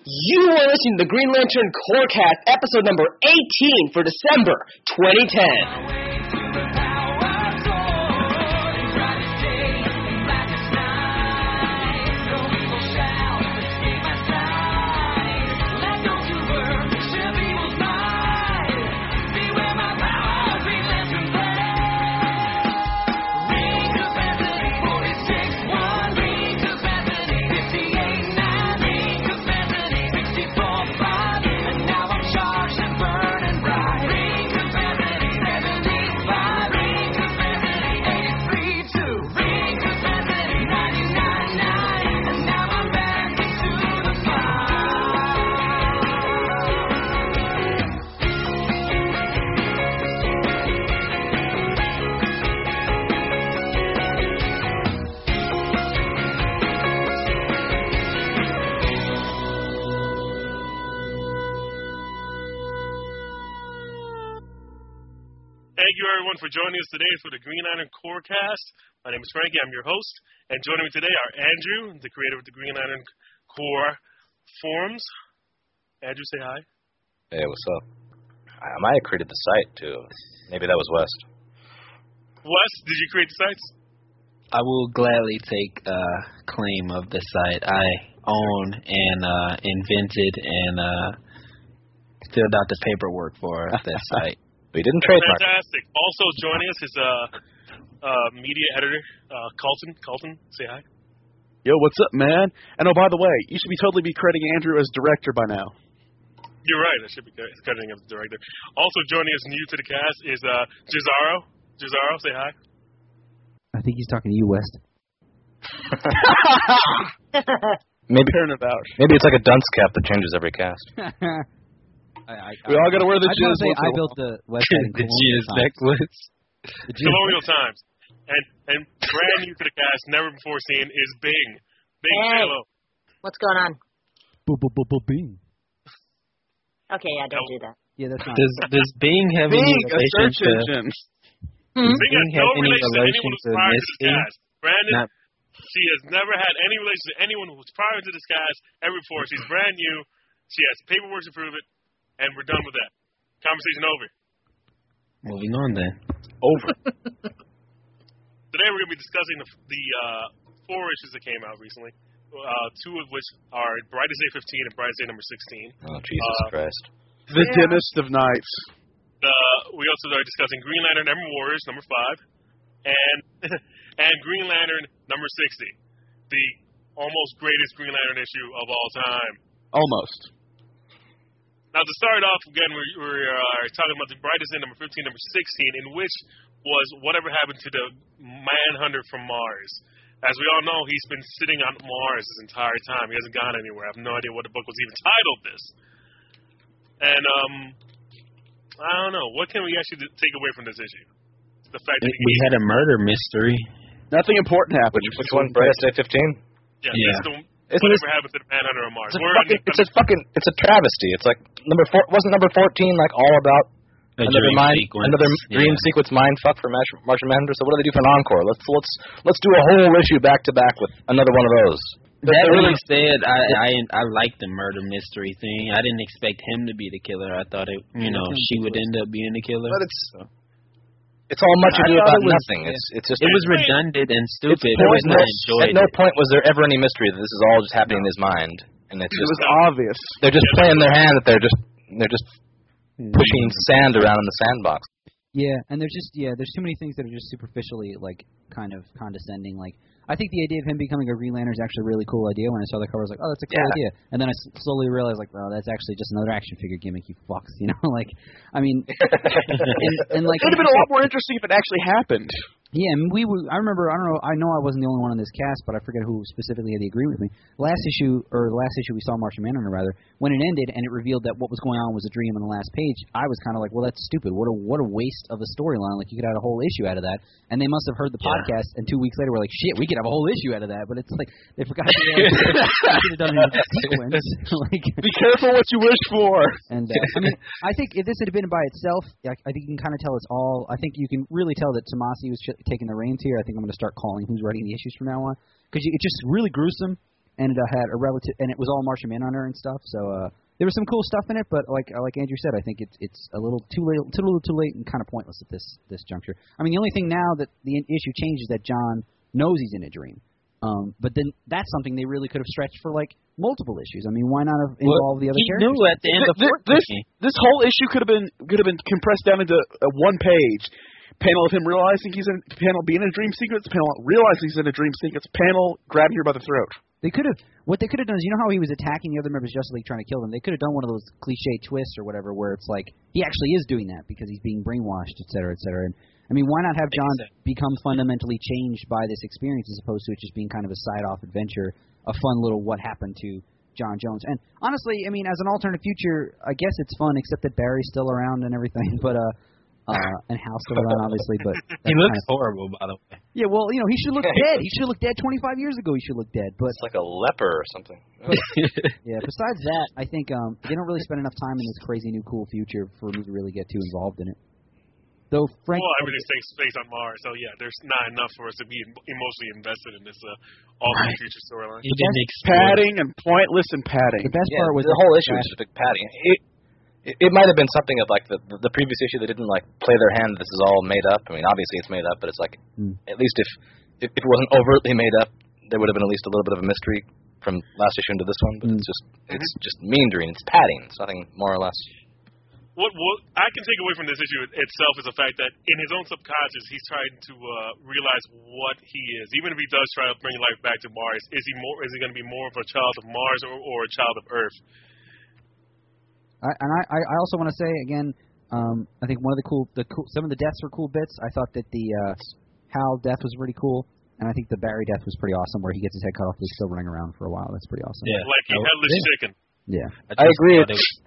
You are listening to the Green Lantern Corecast, episode number 18 for December 2010. Thank you, everyone, for joining us today for the Green Lantern Corecast. My name is Frankie. I'm your host. And joining me today are Andrew, the creator of the Green Lantern Core forums. Andrew, say hi. Hey, what's up? I might have created the site, too. Maybe that was West. Wes, did you create the sites? I will gladly take claim of the site. I own and invented and filled out the paperwork for that site. We didn't trademark. Fantastic. Also joining us is media editor Colton. Say hi. Yo, what's up, man? And oh, by the way, you should totally be crediting Andrew as director by now. You're right. I should be crediting him as director. Also joining us new to the cast is Jazaro. Jazaro, say hi. I think he's talking to you, West. Maybe Turnabout. Maybe it's like a dunce cap that changes every cast. We all got to wear the jizz. I built the website. The jizz necklace. Colonial Times. And brand new to the cast, never before seen, is Bing. Bing, hey. hello. What's going on? Bing. Okay, yeah, don't do that. Yeah, that's not. Does Bing have any relation to? Bing has no any relation to anyone who's prior to this cast. Brandon, she has never had any relation to anyone who was prior to this cast ever before. She's brand new. She has paperwork to prove it. And we're done with that. Conversation over. Moving on then. Over. Today we're going to be discussing the 4 issues that came out recently, 2 of which are Brightest Day 15 and Brightest Day number 16. Oh, Jesus Christ. The dimmest of nights. We also are discussing Green Lantern Emerald Warriors number 5 and Green Lantern number 60, the almost greatest Green Lantern issue of all time. Almost. Now, to start off, again, we're talking about the Brightest Day number 15, number 16, in which was whatever happened to the Manhunter from Mars. As we all know, he's been sitting on Mars this entire time. He hasn't gone anywhere. I have no idea what the book was even titled this. And, I don't know. What can we actually take away from this issue? The fact that we had a murder mystery. Nothing important happened. Which one? Brightest Day 15? Yeah. Whatever happened to the Manhunter on Mars? It's a travesty. It's like wasn't number 14 like all about another dream sequence mind fuck for Martian Manhunter? So what do they do for an encore? Let's do a whole issue back to back with another one of those. That really said, I liked the murder mystery thing. I didn't expect him to be the killer. I thought she would end up being the killer. But it's all much ado about nothing. It was redundant and stupid. At no point was there ever any mystery that this is all just happening in his mind, and it was obvious. They're just playing their hand that they're just pushing sand around in the sandbox. Yeah, and there's too many things that are just superficially like kind of condescending. Like I think the idea of him becoming a Green Lantern is actually a really cool idea. When I saw the cover, I was like, oh, that's a cool idea. And then I slowly realized, like, oh, that's actually just another action figure gimmick, you fucks. You know, like, I mean, and like, it would have been a lot more interesting if it actually happened. Yeah, and I remember, I know I wasn't the only one on this cast, but I forget who specifically had the agreement with me. The last issue we saw Martian Manhunter, rather, when it ended and it revealed that what was going on was a dream on the last page, I was kind of like, well, that's stupid. What a waste of a storyline. Like, you could have a whole issue out of that. And they must have heard the podcast, and 2 weeks later were like, shit, we could have a whole issue out of that. But it's like, they forgot to have done it in sequence. Like, be careful what you wish for. And, I mean, I think if this had been by itself, I think you can kind of tell it's all, I think you can really tell that Tomasi was taking the reins here. I think I'm going to start calling who's writing the issues from now on. Because it's just really gruesome. and it had a relative, and it was all Martian Manhunter and stuff. So there was some cool stuff in it, but like Andrew said, I think it's a little too late and kind of pointless at this juncture. I mean, the only thing now that the issue changes is that John knows he's in a dream. But then that's something they really could have stretched for like multiple issues. I mean, why not have involved the other characters? He knew at the end of this whole issue could have been compressed down into a one page panel of him realizing panel being in a dream sequence, panel realizing he's in a dream sequence, panel grabbing her by the throat. What they could have done is, you know how he was attacking the other members of Justice League trying to kill them? They could have done one of those cliche twists or whatever where it's like he actually is doing that because he's being brainwashed, et cetera, et cetera. And I mean, why not have John become fundamentally changed by this experience as opposed to it just being kind of a side-off adventure, a fun little what happened to John Jones? And honestly, I mean, as an alternate future, I guess it's fun, except that Barry's still around and everything, but and Hal's still around, obviously. But he looks horrible, by the way. Yeah, well, you know, he should look dead. He should look dead 25 years ago. He should look dead. But it's like a leper or something. Yeah. Besides that, I think they don't really spend enough time in this crazy new cool future for me to really get too involved in it. Though, Frank, everything takes place on Mars, so yeah, there's not enough for us to be emotionally invested in this alternate future storyline. Padding and pointless and padding. The best part was the whole issue was just big padding. It might have been something of like the previous issue that didn't like play their hand. This is all made up. I mean, obviously it's made up, but it's like at least if it wasn't overtly made up, there would have been at least a little bit of a mystery from last issue into this one. But it's just meandering. It's padding. It's nothing more or less. What I can take away from this issue itself is the fact that in his own subconscious, he's trying to realize what he is. Even if he does try to bring life back to Mars, is he going to be more of a child of Mars or a child of Earth? I also want to say again, I think one of some of the deaths were cool bits. I thought that the Hal death was pretty cool, and I think the Barry death was pretty awesome, where he gets his head cut off, but he's still running around for a while. That's pretty awesome. Yeah, like a headless chicken. Yeah, I agree.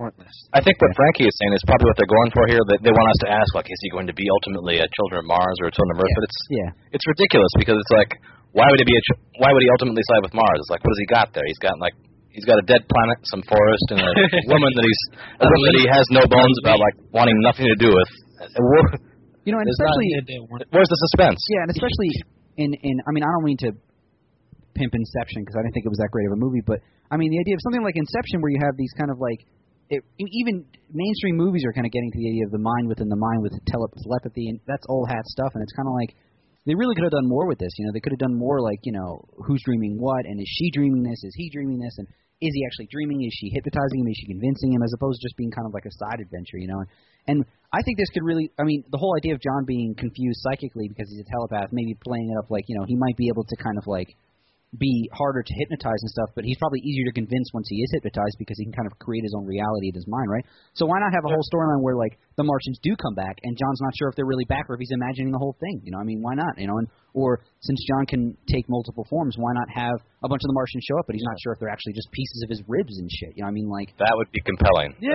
I think what Frankie is saying is probably what they're going for here. That they want us to ask, like, is he going to be ultimately a Children of Mars or a Children of Earth? But it's ridiculous because it's like, why would he ultimately side with Mars? It's like, what has he got there? He's got a dead planet, some forest, and a woman that he has no bones about, like wanting nothing to do with. You know, and especially where's the suspense? Yeah, and especially in I mean, I don't mean to pimp Inception because I didn't think it was that great of a movie, but I mean the idea of something like Inception where you have these kind of like even mainstream movies are kind of getting to the idea of the mind within the mind with telepathy, and that's old hat stuff, and it's kind of like they really could have done more with this. You know, they could have done more like, you know, who's dreaming what, and is she dreaming this, is he dreaming this, and is he actually dreaming, is she hypnotizing him, is she convincing him, as opposed to just being kind of like a side adventure, you know. And I think this could really, I mean, the whole idea of John being confused psychically because he's a telepath, maybe playing it up like, you know, he might be able to kind of like be harder to hypnotize and stuff, but he's probably easier to convince once he is hypnotized because he can kind of create his own reality in his mind, right? So why not have a whole storyline where, like, the Martians do come back and John's not sure if they're really back or if he's imagining the whole thing, you know? I mean, why not, you know? Or since John can take multiple forms, why not have a bunch of the Martians show up, but he's not sure if they're actually just pieces of his ribs and shit, you know? I mean, like... That would be compelling. Yeah.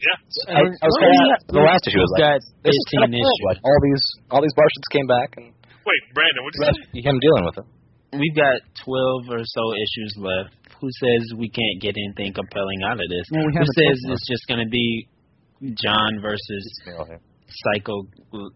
I was the last issue was like, this is kind of cool. All these Martians came back and... Wait, Brandon, what did you say? Him dealing with it. We've got 12 or so issues left. Who says we can't get anything compelling out of this? Well, Who says it's just going to be John versus Psycho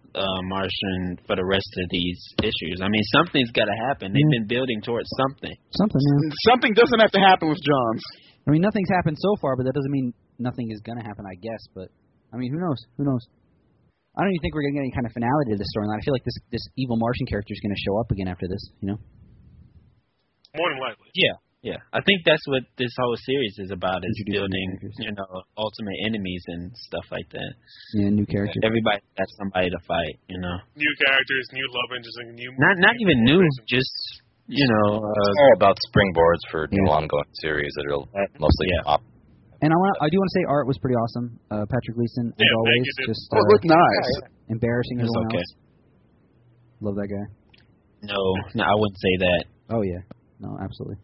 Martian for the rest of these issues? I mean, something's got to happen. They've been building towards something. Something doesn't have to happen with John's. I mean, nothing's happened so far, but that doesn't mean nothing is going to happen, I guess. But, I mean, who knows? Who knows? I don't even think we're going to get any kind of finale to this storyline. I feel like this evil Martian character is going to show up again after this, you know? More than likely. Yeah. I think that's what this whole series is about, is building, you know, ultimate enemies and stuff like that. Yeah, new characters. Everybody has somebody to fight, you know. New characters, new love engines, and new... Not even new, just, you know... it's all about springboards for new ongoing series that will mostly pop. And I do want to say art was pretty awesome. Patrick Gleason, as always. Just, it looked nice. Embarrassing as everyone else. Love that guy. No, I wouldn't say that. Oh, yeah. No, absolutely.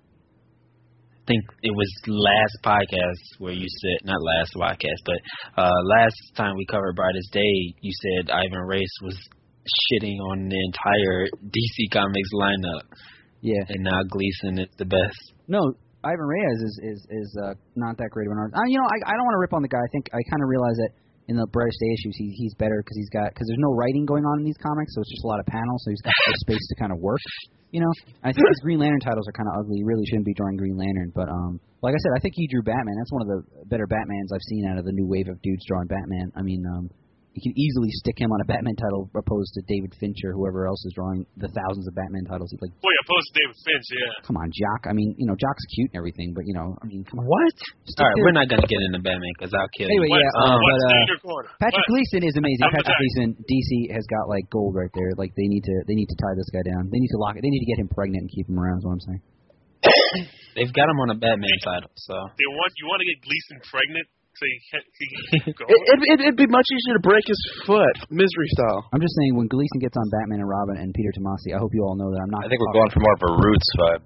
I think it was last podcast where you said, not last podcast, but last time we covered Brightest Day, you said Ivan Reis was shitting on the entire DC Comics lineup. Yeah. And now Gleason is the best. No, Ivan Reyes is not that great of an artist. You know, I don't want to rip on the guy. I think I kind of realize that in the Brightest Day issues, he's better because there's no writing going on in these comics, so it's just a lot of panels, so he's got the space to kind of work. You know, I think his Green Lantern titles are kind of ugly. He really shouldn't be drawing Green Lantern, but like I said, I think he drew Batman. That's one of the better Batmans I've seen out of the new wave of dudes drawing Batman. I mean, you can easily stick him on a Batman title opposed to David Finch or whoever else is drawing the thousands of Batman titles. He's like, well, yeah, opposed to David Finch, yeah. Come on, Jock. I mean, you know, Jock's cute and everything, but, you know, I mean, come on. What? All right, we're not going to get into Batman because I'll kill you. Anyway, Patrick What? Gleason is amazing. Patrick Gleason, DC has got, like, gold right there. Like, they need to tie this guy down. They need to lock it. They need to get him pregnant and keep him around is what I'm saying. They've got him on a Batman title, so. You want to get Gleason pregnant? So he can go. It'd be much easier to break his foot, Misery style. I'm just saying, when Gleason gets on Batman and Robin and Peter Tomasi, I hope you all know that I'm not. I think we're going for more of a Roots vibe.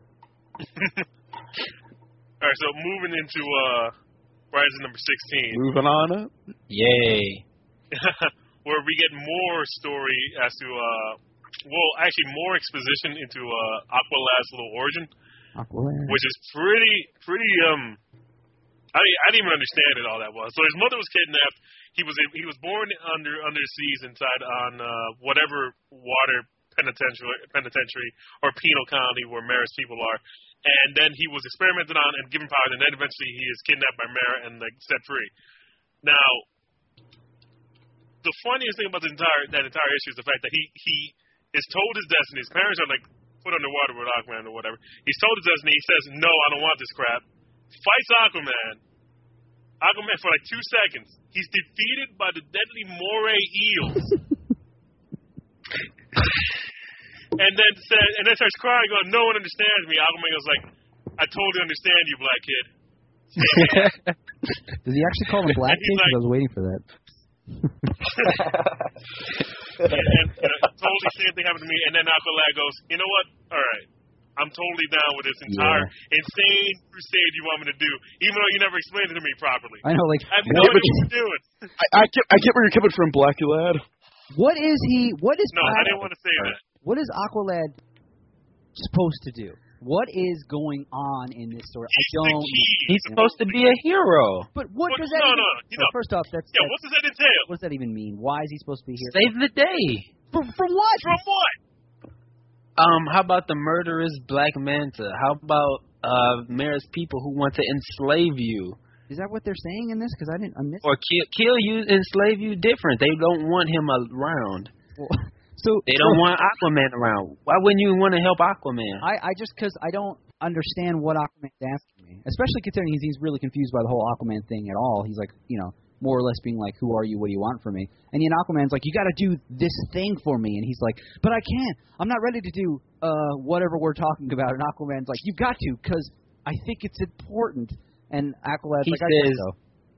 All right, so moving into Rise number 16. Moving on up. Yay. Where we get more story as to, actually more exposition into Aqualad's little origin. Aqualad. Which is pretty I didn't even understand it all that well. So his mother was kidnapped. He was born under the seas inside on whatever water penitentiary or penal colony where Mara's people are, and then he was experimented on and given powers, and then eventually he is kidnapped by Mara and set free. Now, the funniest thing about that entire issue is the fact that he is told his destiny. His parents are like put underwater with Aquaman or whatever. He's told his destiny. He says, "No, I don't want this crap." Fights Aquaman for like 2 seconds. He's defeated by the deadly moray eels. and then starts crying, going, "No one understands me." Aquaman goes like, "I totally understand you, black kid." Does he actually call him black kid? Like, I was waiting for that. and totally same thing happened to me. And then Aqualad goes, "You know what? All right. I'm totally down with this entire insane crusade you want me to do, even though you never explained it to me properly." I know, like, I have no idea what you're doing. I get where you're coming from, Blacky Lad. What is he? What is? No, I didn't want to say that. What is Aqualad supposed to do? What is going on in this story? He's supposed to be a hero. But what does that? No. First off, what does that entail? What does that even mean? Why is he supposed to be here? Save the day. From what? From what? How about the murderous Black Manta? How about Mara's people who want to enslave you? Is that what they're saying in this? Because I missed. Or kill you, enslave you. Different. They don't want him around. Well, they don't want Aquaman around. Why wouldn't you want to help Aquaman? I just because I don't understand what Aquaman's asking me, especially considering he's really confused by the whole Aquaman thing at all. He's like, more or less being like, "Who are you? What do you want from me?" And then Aquaman's like, "You got to do this thing for me," and he's like, "But I can't. I'm not ready to do whatever we're talking about." And Aquaman's like, "You got to, because I think it's important." And Aqualad's like, "I guess so."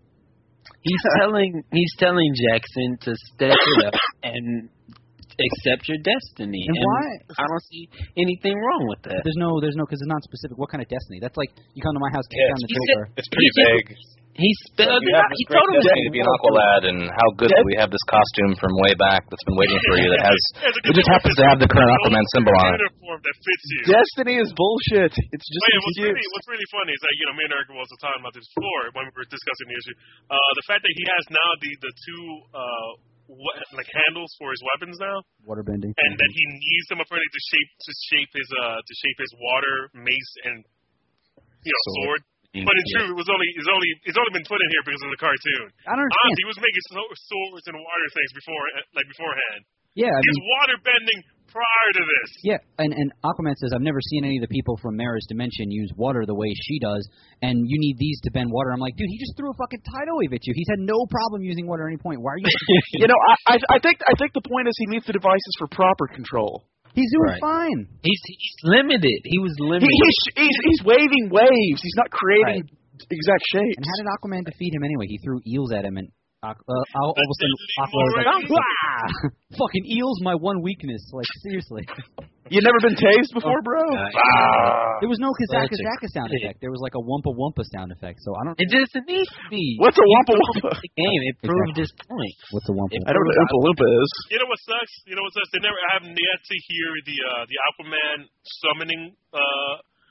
He's telling Jackson to step it up and accept your destiny. And why? I don't see anything wrong with that. There's no, because it's not specific. What kind of destiny? That's like you come to my house, kick down the trailer. It's pretty vague. He spelled it out. He told him to be an Aqualad, and how good that we have this costume from way back that's been waiting for you. That has it just happens to have the current Aquaman symbol on it. That fits you. Destiny is bullshit. It's just what's really funny is that me and Eric were also talking about this before when we were discussing the issue. The fact that he has now the two handles for his weapons now, waterbending, and that he needs them apparently to shape his water mace and sword. But in truth, it's only been put in here because of the cartoon. I don't understand. He was making swords and water things beforehand. Yeah, he's water bending prior to this. Yeah, and Aquaman says, "I've never seen any of the people from Mara's dimension use water the way she does, and you need these to bend water." I'm like, dude, he just threw a fucking tidal wave at you. He's had no problem using water at any point. Why are you? I think the point is he needs the devices for proper control. He's doing fine. He's limited. He was limited. He's waving waves. He's not creating exact shapes. And how did Aquaman defeat him anyway? He threw eels at him, and all of a sudden Aquaman was like, "Wah! Fucking eels, my one weakness." Like, seriously. You never been tased before, bro? There was no Kazaka sound effect. There was like a Wumpa Wumpa sound effect. So I don't. It doesn't need to be. What's a Wumpa Wumpa? The game. It proved his point. What's a Wumpa? I don't know what Wumpa Wumpa is. You know what sucks? I haven't yet to hear the Aquaman summoning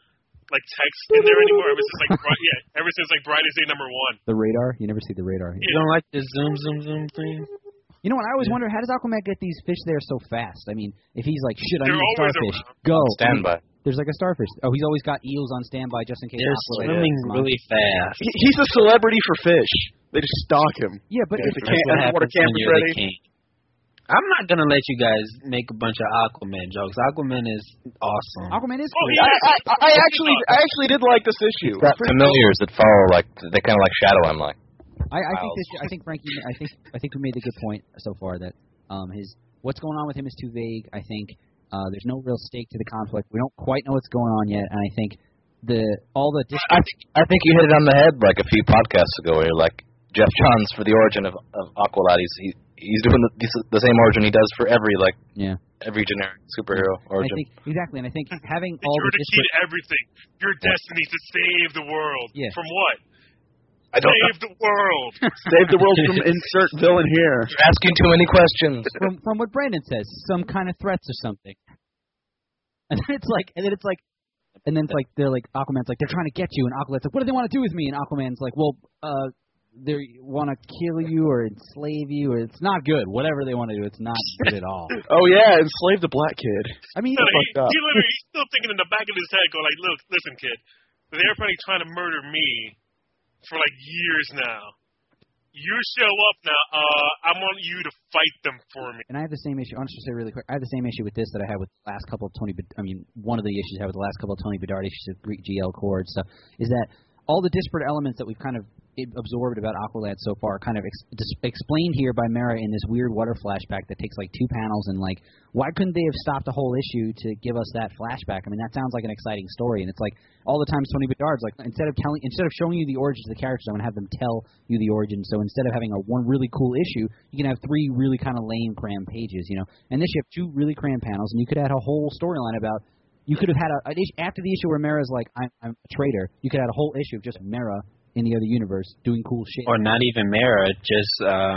like text in there anymore. Ever since Brightest Day number 1. The radar? You never see the radar. You don't like the zoom thing? You know what? I always wonder, how does Aquaman get these fish there so fast? I mean, if he's like, shit, I They're need a starfish. Go. Standby. There's like a starfish. Oh, he's always got eels on standby just in case. They're swimming really fast. He's a celebrity for fish. They just stalk him. Yeah, but if the water camper's ready. I'm not gonna let you guys make a bunch of Aquaman jokes. Aquaman is awesome. Aquaman is cool. I actually did like this issue. He's got familiars that follow, like they kind of like shadow him, like. I think Frankie. I think we made the good point so far that what's going on with him is too vague. I think there's no real stake to the conflict. We don't quite know what's going on yet, and I think I think you hit it on the head like a few podcasts ago, where you're like Jeff Johns for the origin of Aqualad. He's doing the same origin he does for every generic superhero origin. Exactly, and I think having all you're the key to everything. Your destiny to save the world. Yeah. From what? Save the world. Save the world from insert villain here. You're asking too many questions. From what Brandon says, some kind of threats or something. And then it's like they're like Aquaman's like, they're trying to get you, and Aqualad's like, what do they want to do with me? And Aquaman's like, well, they want to kill you or enslave you, or it's not good. Whatever they want to do, it's not good at all. Oh yeah, enslave the black kid. I mean, he's still thinking in the back of his head, going like, look, listen, kid, they're probably trying to murder me for like years now. You show up now. I want you to fight them for me. And I have the same issue. I'll just say really quick. I have the same issue with this that I had with the last couple of one of the issues I had with the last couple of Tony Bedard issues of GL Cord stuff is that all the disparate elements that we've kind of absorbed about Aqualad so far are kind of explained here by Mera in this weird water flashback that takes like 2 panels, and like, why couldn't they have stopped a whole issue to give us that flashback? I mean, that sounds like an exciting story, and it's like all the times Tony Bedard's like, instead of showing you the origins of the characters, I'm gonna have them tell you the origins. So instead of having one really cool issue, you can have 3 really kind of lame cram pages, you know. And this you have 2 really cram panels, and you could have had a whole storyline about. You could have had after the issue where Mera's like, I'm a traitor. You could have had a whole issue of just Mera in the other universe doing cool shit. Or not even Mera, just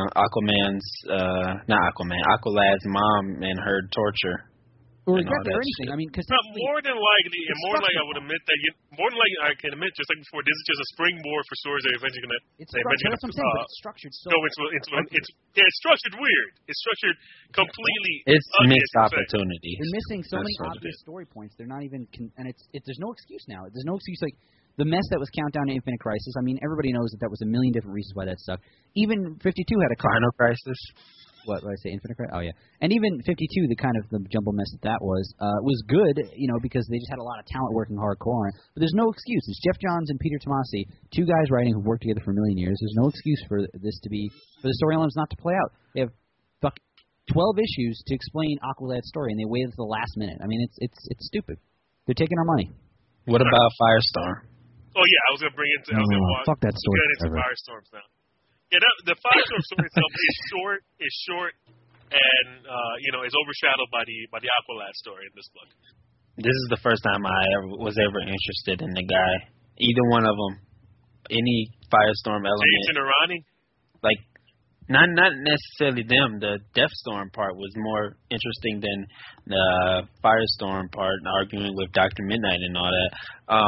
Aqualad's mom and her torture. Or exactly, or anything. I mean, because more than likely, I would admit that I can admit, just like before, this is just a springboard for stories that eventually going to. It's structured. That's what I'm saying. But it's structured so. It's structured weird. It's structured completely. It's missed opportunity. They're missing so many obvious story points. They're not even, and there's no excuse now. There's no excuse like. The mess that was Countdown to Infinite Crisis, I mean, everybody knows that was a million different reasons why that stuck. Even 52 had a Final Crisis. What did I say? Infinite Crisis? Oh, yeah. And even 52, the jumble mess that was good, you know, because they just had a lot of talent working hardcore on it. But there's no excuse. It's Jeff Johns and Peter Tomasi, 2 guys writing who've worked together for a million years. There's no excuse for the story elements not to play out. They have 12 issues to explain Aqualad's story, and they waited to the last minute. I mean, it's stupid. They're taking our money. What about Firestorm? Oh yeah, I was gonna bring it. Fuck that story. Get into Firestorms now. Yeah, the Firestorm story itself is short, and is overshadowed by the Aqualad story in this book. This is the first time I was ever interested in the guy. Either one of them, any Firestorm element. Jason Irani. Like, not necessarily them. The Deathstorm part was more interesting than the Firestorm part, arguing with Dr. Midnight and all that.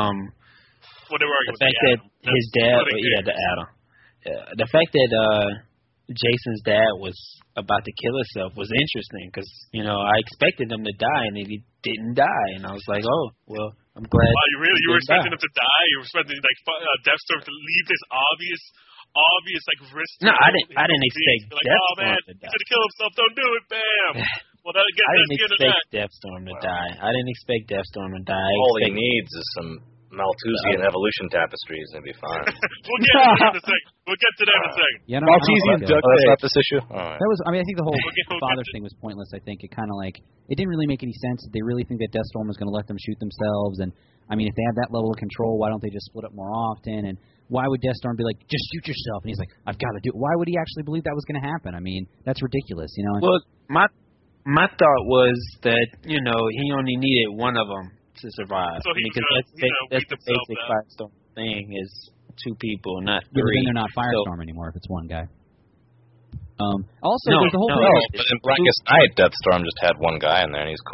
The fact that his dad, the Atom. The fact that Jason's dad was about to kill himself was interesting because, I expected him to die and he didn't die. And I was like, oh, well, I'm glad. Wow, you were expecting him to die? You were expecting Deathstorm to leave this obvious risk? No, I didn't expect Deathstorm to die. He's going to kill himself. Don't do it. Bam. Well, I didn't expect Deathstorm to die. I didn't expect Deathstorm to die. All he needs is some Malthusian evolution tapestries and it'll be fine. We'll get to that in a second. Yeah, Malthusian duct tape. That's not this issue? Right. I think the whole father thing was pointless. I think it kind of it didn't really make any sense. They really think that Deathstorm was going to let them shoot themselves. And, I mean, if they have that level of control, why don't they just split up more often? And why would Deathstorm be like, just shoot yourself? And he's like, I've got to do it. Why would he actually believe that was going to happen? I mean, that's ridiculous, Well, my thought was that, he only needed one of them to survive. So because that's the basic Firestorm thing is 2 people, not 3. Yeah, but then they're not Firestorm anymore if it's one guy. There's the whole thing. But in Blackest Night, Deathstorm just had one guy in there and he's cool.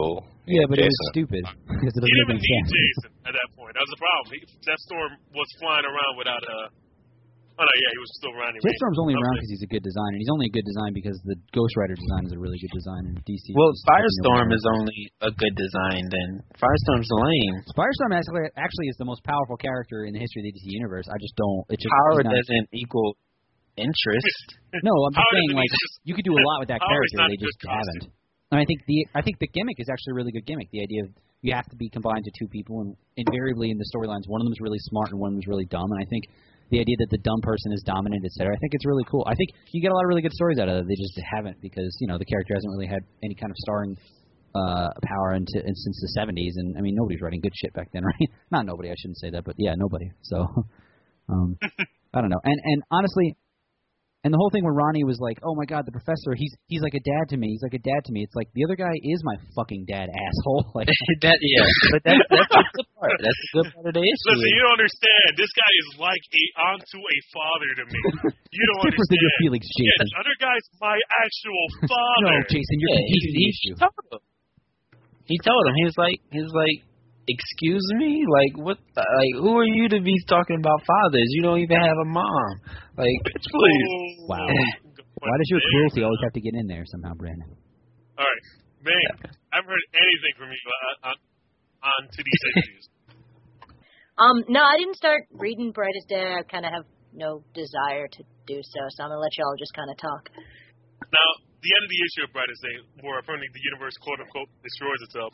Yeah, but it was stupid. Because it he doesn't didn't make need sense. Jason at that point. That was the problem. Deathstorm was flying around without a... Oh, no, yeah, he was still running. Deathstorm's only around because he's a good designer. And he's only a good design because the Ghost Rider design is a really good design. And DC. Well, Firestorm is only a good design. Then Firestorm's lame. Firestorm actually is the most powerful character in the history of the DC universe. I just don't. It just power doesn't equal interest. No, I'm just saying like you could do a lot with that character. They just haven't. And I think the gimmick is actually a really good gimmick. The idea of you have to be combined to two people, and invariably in the storylines, one of them is really smart and one of them is really dumb. And I think the idea that the dumb person is dominant, etc. I think it's really cool. I think you get a lot of really good stories out of it. They just haven't because the character hasn't really had any kind of starring power since the 70s. And I mean, nobody's writing good shit back then, right? Not nobody. I shouldn't say that, but yeah, nobody. So I don't know. And honestly. And the whole thing when Ronnie was like, "Oh my God, the professor, he's like a dad to me. He's like a dad to me." It's like the other guy is my fucking dad, asshole. Like that, yeah. But that's the good part. That's the good part of the issue. Listen, you don't understand. This guy is like onto a father to me. You don't it's different understand. Than your feelings, Jason. Yeah, the other guy's my actual father. No, Jason, you're confusing the issue. He told him. He was like, "Excuse me, like what? Like who are you to be talking about fathers? You don't even have a mom. Like, bitch, please." Wow. Why does your cruelty always have to get in there somehow, Brandon? All right, man. I haven't heard anything from you on to these issues. No, I didn't start reading Brightest Day. I kind of have no desire to do so, so I'm gonna let y'all just kind of talk. Now, the end of the issue of Brightest Day, where apparently the universe "quote unquote" destroys itself.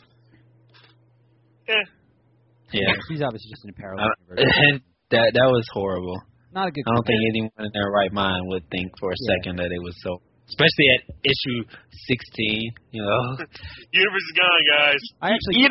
Yeah. He's obviously just in a parallel universe. That was horrible. Not a good. I don't think anyone in their right mind would think for a second that it was so. Especially at issue 16, Universe is gone, guys. I actually,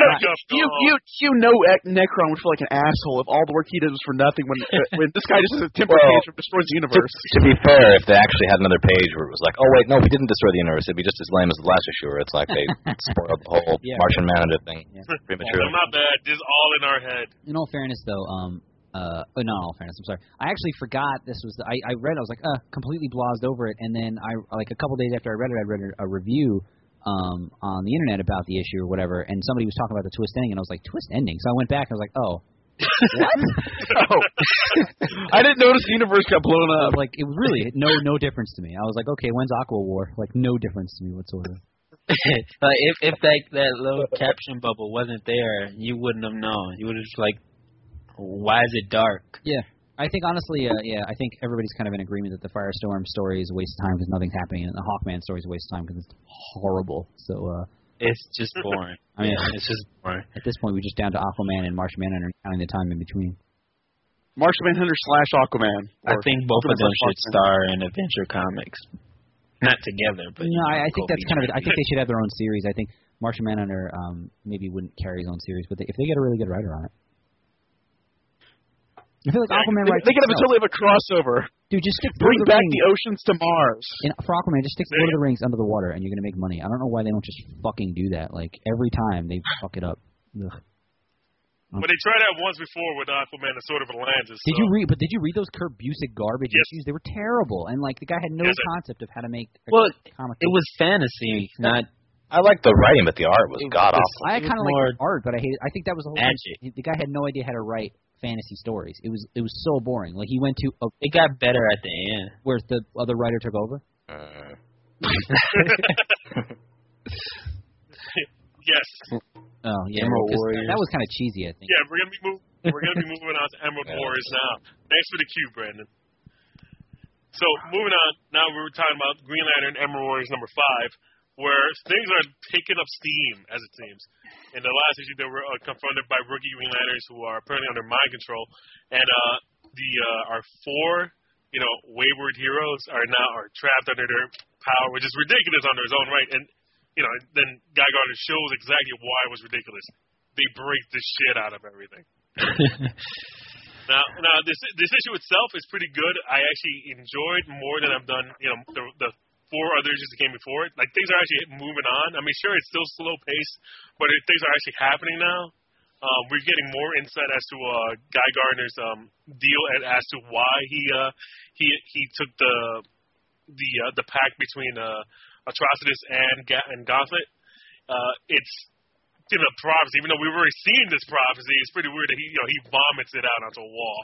Necron would feel like an asshole if all the work he did was for nothing when this guy just has a temper tantrum destroys the universe. To be fair, if they actually had another page where it was like, oh wait, no, we didn't destroy the universe, it'd be just as lame as the last issue where it's like they spoiled the whole Martian Manhunter thing prematurely. No, not bad. This is all in our head. In all fairness, though, not in all fairness, I'm sorry. I actually forgot this was. I read. I was like, completely blazed over it, and then a couple days after I read a review on the internet about the issue or whatever, and somebody was talking about the twist ending, and I was like, twist ending. So I went back and I was like, oh. What? I didn't notice the universe got blown up. Like it was really no difference to me. I was like, okay, when's Aqua War? Like no difference to me whatsoever. Like if that little caption bubble wasn't there, you wouldn't have known. You would have just like. Why is it dark? Yeah. I think, honestly, I think everybody's kind of in agreement that the Firestorm story is a waste of time because nothing's happening, and the Hawkman story is a waste of time because it's horrible. So, it's just boring. I mean, it's just boring. At this point, we're just down to Aquaman and Martian Manhunter counting the time in between. Martian Manhunter / Aquaman. I think both of them should star in Adventure Comics. Not together, but... No, I think that's kind of... I think they should have their own series. I think Martian Manhunter maybe wouldn't carry his own series, but if they get a really good writer on it. I feel like Aquaman they could have totally have a crossover. Dude, just bring back the oceans to Mars. For Aquaman, just stick Lord of the Rings under the water, and you're gonna make money. I don't know why they don't just fucking do that. Like every time they fuck it up. Ugh. But they tried that once before with Aquaman and Sword of Atlantis. Did you read those Kurt Busiek garbage issues? They were terrible, and like the guy had no concept of how to make. It was fantasy, not. I liked the writing, but the art was god awful. I kind of liked the art, but I think that was the whole magic. Thing. The guy had no idea how to write fantasy stories. It was so boring. Like he went to. It got better at the end, where the other writer took over. Yes. Oh yeah, that was kind of cheesy, I think. Yeah, we're gonna be moving on to Emerald Warriors now. Thanks for the cue, Brandon. So moving on, now we were talking about Green Lantern Emerald Warriors number 5, where things are picking up steam, as it seems. In the last issue, they were confronted by rookie Green Lanterns who are apparently under mind control, and our 4 wayward heroes are trapped under their power, which is ridiculous on their own right. And then Guy Gardner shows exactly why it was ridiculous. They break the shit out of everything. Now this issue itself is pretty good. I actually enjoyed more than I've done. The 4 other issues that came before it. Like things are actually moving on. I mean, sure, it's still slow paced, but things are actually happening now. We're getting more insight as to Guy Gardner's deal and as to why he took the pact between Atrocitus and Gauntlet. It's a prophecy, even though we've already seen this prophecy. It's pretty weird that he vomits it out onto a wall.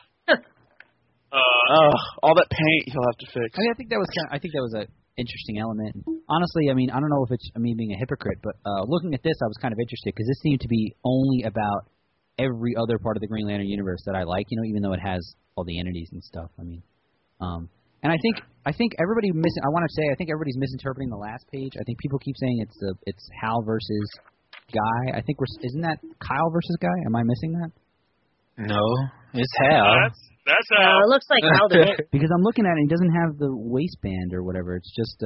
All that paint he'll have to fix. I think that was an interesting element. Honestly, I mean, I don't know if it's me being a hypocrite, but looking at this, I was kind of interested because this seemed to be only about every other part of the Green Lantern universe that I like. Even though it has all the entities and stuff. I mean, and I think everybody I want to say I think everybody's misinterpreting the last page. I think people keep saying it's Hal versus Guy. I think isn't that Kyle versus Guy? Am I missing that? No, it's Hal. That's Hal. It looks like Hal to me. Because I'm looking at it, and he doesn't have the waistband or whatever. It's just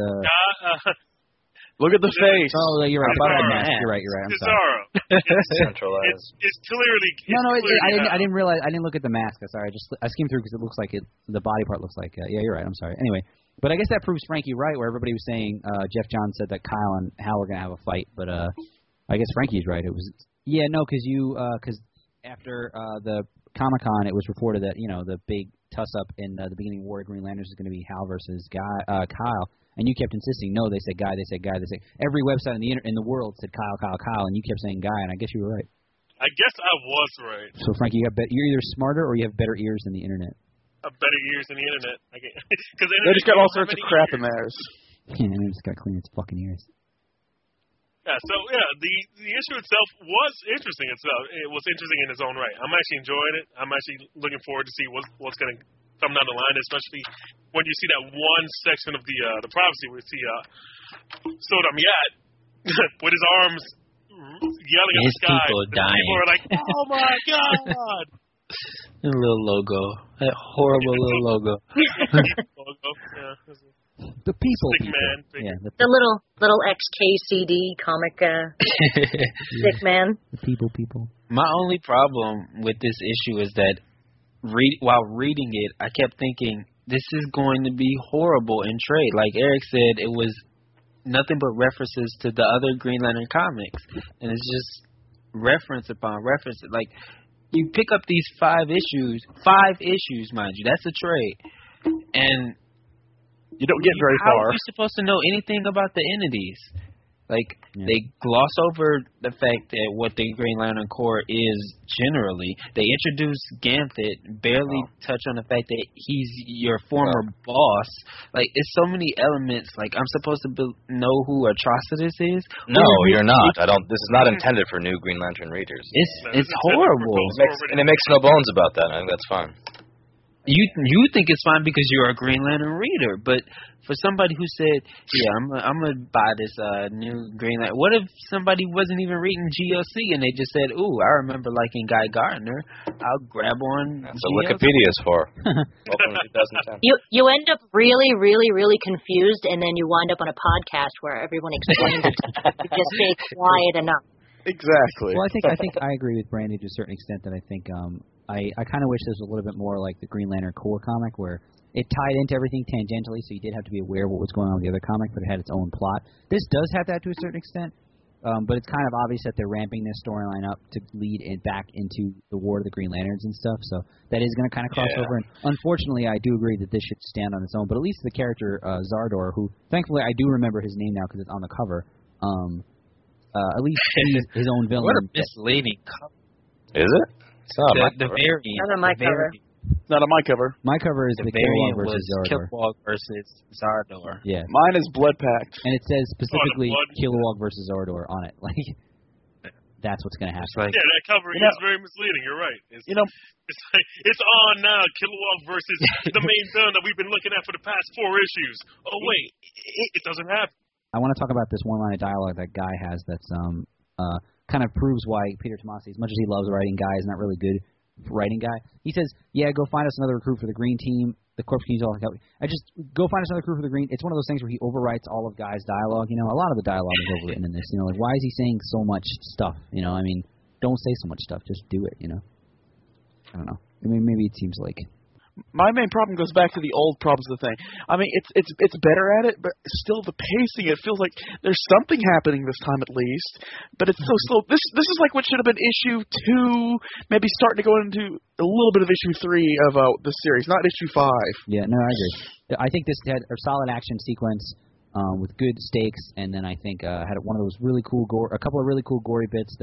Look at the face. Oh, you're right. You're right. I'm sorry. Centralized. It's clearly. I didn't realize. I didn't look at the mask. Sorry. I skimmed through because it looks like the body part looks like. Yeah, you're right. I'm sorry. Anyway, but I guess that proves Frankie right, where everybody was saying Jeff Johns said that Kyle and Hal were gonna have a fight, but I guess Frankie's right. It was because after the Comic-Con, it was reported that the big tuss-up in the beginning of War of Green Lanterns is going to be Hal versus Kyle. And you kept insisting, no, they said Guy, they said Guy, they said every website in the world said Kyle, and you kept saying Guy, and I guess you were right. I guess I was right. So, Frankie, you're either smarter or you have better ears than the internet. Better ears than the internet. They just got all sorts of crap in theirs. Yeah, and they just got to clean its fucking ears. Yeah, so the issue itself was interesting. It was interesting in its own right. I'm actually enjoying it. I'm actually looking forward to see what's going to come down the line, especially when you see that one section of the prophecy where you see Sodam Yat with his arms yelling at the sky. People dying. People are like, "Oh my god!" A little logo, that horrible little logo. Yeah. The people. Stick man. Yeah, the little XKCD comic stick man. The people. My only problem with this issue is that while reading it, I kept thinking this is going to be horrible in trade. Like Eric said, it was nothing but references to the other Green Lantern comics, and it's just reference upon reference. Like you pick up these 5 issues, mind you, that's a trade, and you don't get very far. How are you supposed to know anything about the entities? Like, they gloss over the fact that what the Green Lantern Corps is generally. They introduce Ganthet, barely touch on the fact that he's your former boss. Like, it's so many elements. Like, I'm supposed to know who Atrocitus is? No, you're not. This is not intended for new Green Lantern readers. It's horrible. And it makes no bones about that. I think that's fine. You think it's fine because you're a Green Lantern reader, but for somebody who said, "Yeah, I'm gonna buy this new Green Lantern," what if somebody wasn't even reading GLC and they just said, "Ooh, I remember liking Guy Gardner. I'll grab on." That's what Wikipedia's for. Welcome to 2010. You end up really, really, really confused, and then you wind up on a podcast where everyone explains it. You just stay quiet enough. Exactly. Well, I think I agree with Brandy to a certain extent that I think I kind of wish this was a little bit more like the Green Lantern Corps comic where it tied into everything tangentially, so you did have to be aware of what was going on with the other comic, but it had its own plot. This does have that to a certain extent, but it's kind of obvious that they're ramping this storyline up to lead it back into the War of the Green Lanterns and stuff, so that is going to kind of cross over. And unfortunately, I do agree that this should stand on its own, but at least the character Zardor, who thankfully I do remember his name now because it's on the cover, at least he's his own villain. What a misleading cover. Is it? It's not the variant. Not on my cover. Not on my cover. My cover is the variant Kilowog versus Zardor. Kilowog versus Zardor. Yeah. Mine is Blood Pact. And it says specifically Kilowog versus Zardor on it. Like, that's what's going to happen. Like, that cover is very misleading. You're right. It's on now. Kilowog versus the main villain that we've been looking at for the past 4 issues. Oh wait, it doesn't happen. I want to talk about this one line of dialogue that Guy has that's kind of proves why Peter Tomasi, as much as he loves writing Guy, is not really good writing Guy. He says, "Yeah, go find us another recruit for the Green Team. The Corps can use all the help. Go find us another recruit for the Green." It's one of those things where he overwrites all of Guy's dialogue. You know, a lot of the dialogue is overwritten in this. You know, like why is he saying so much stuff? You know, I mean, don't say so much stuff. Just do it. You know, I don't know. I mean, maybe it seems like. My main problem goes back to the old problems of the thing. I mean, it's better at it, but still the pacing, it feels like there's something happening this time at least, but it's so slow. This is like what should have been issue 2, maybe starting to go into a little bit of issue 3 of the series, not issue 5. Yeah, no, I agree. I think this had a solid action sequence with good stakes, and then I think had one of those really cool a couple of really cool gory bits that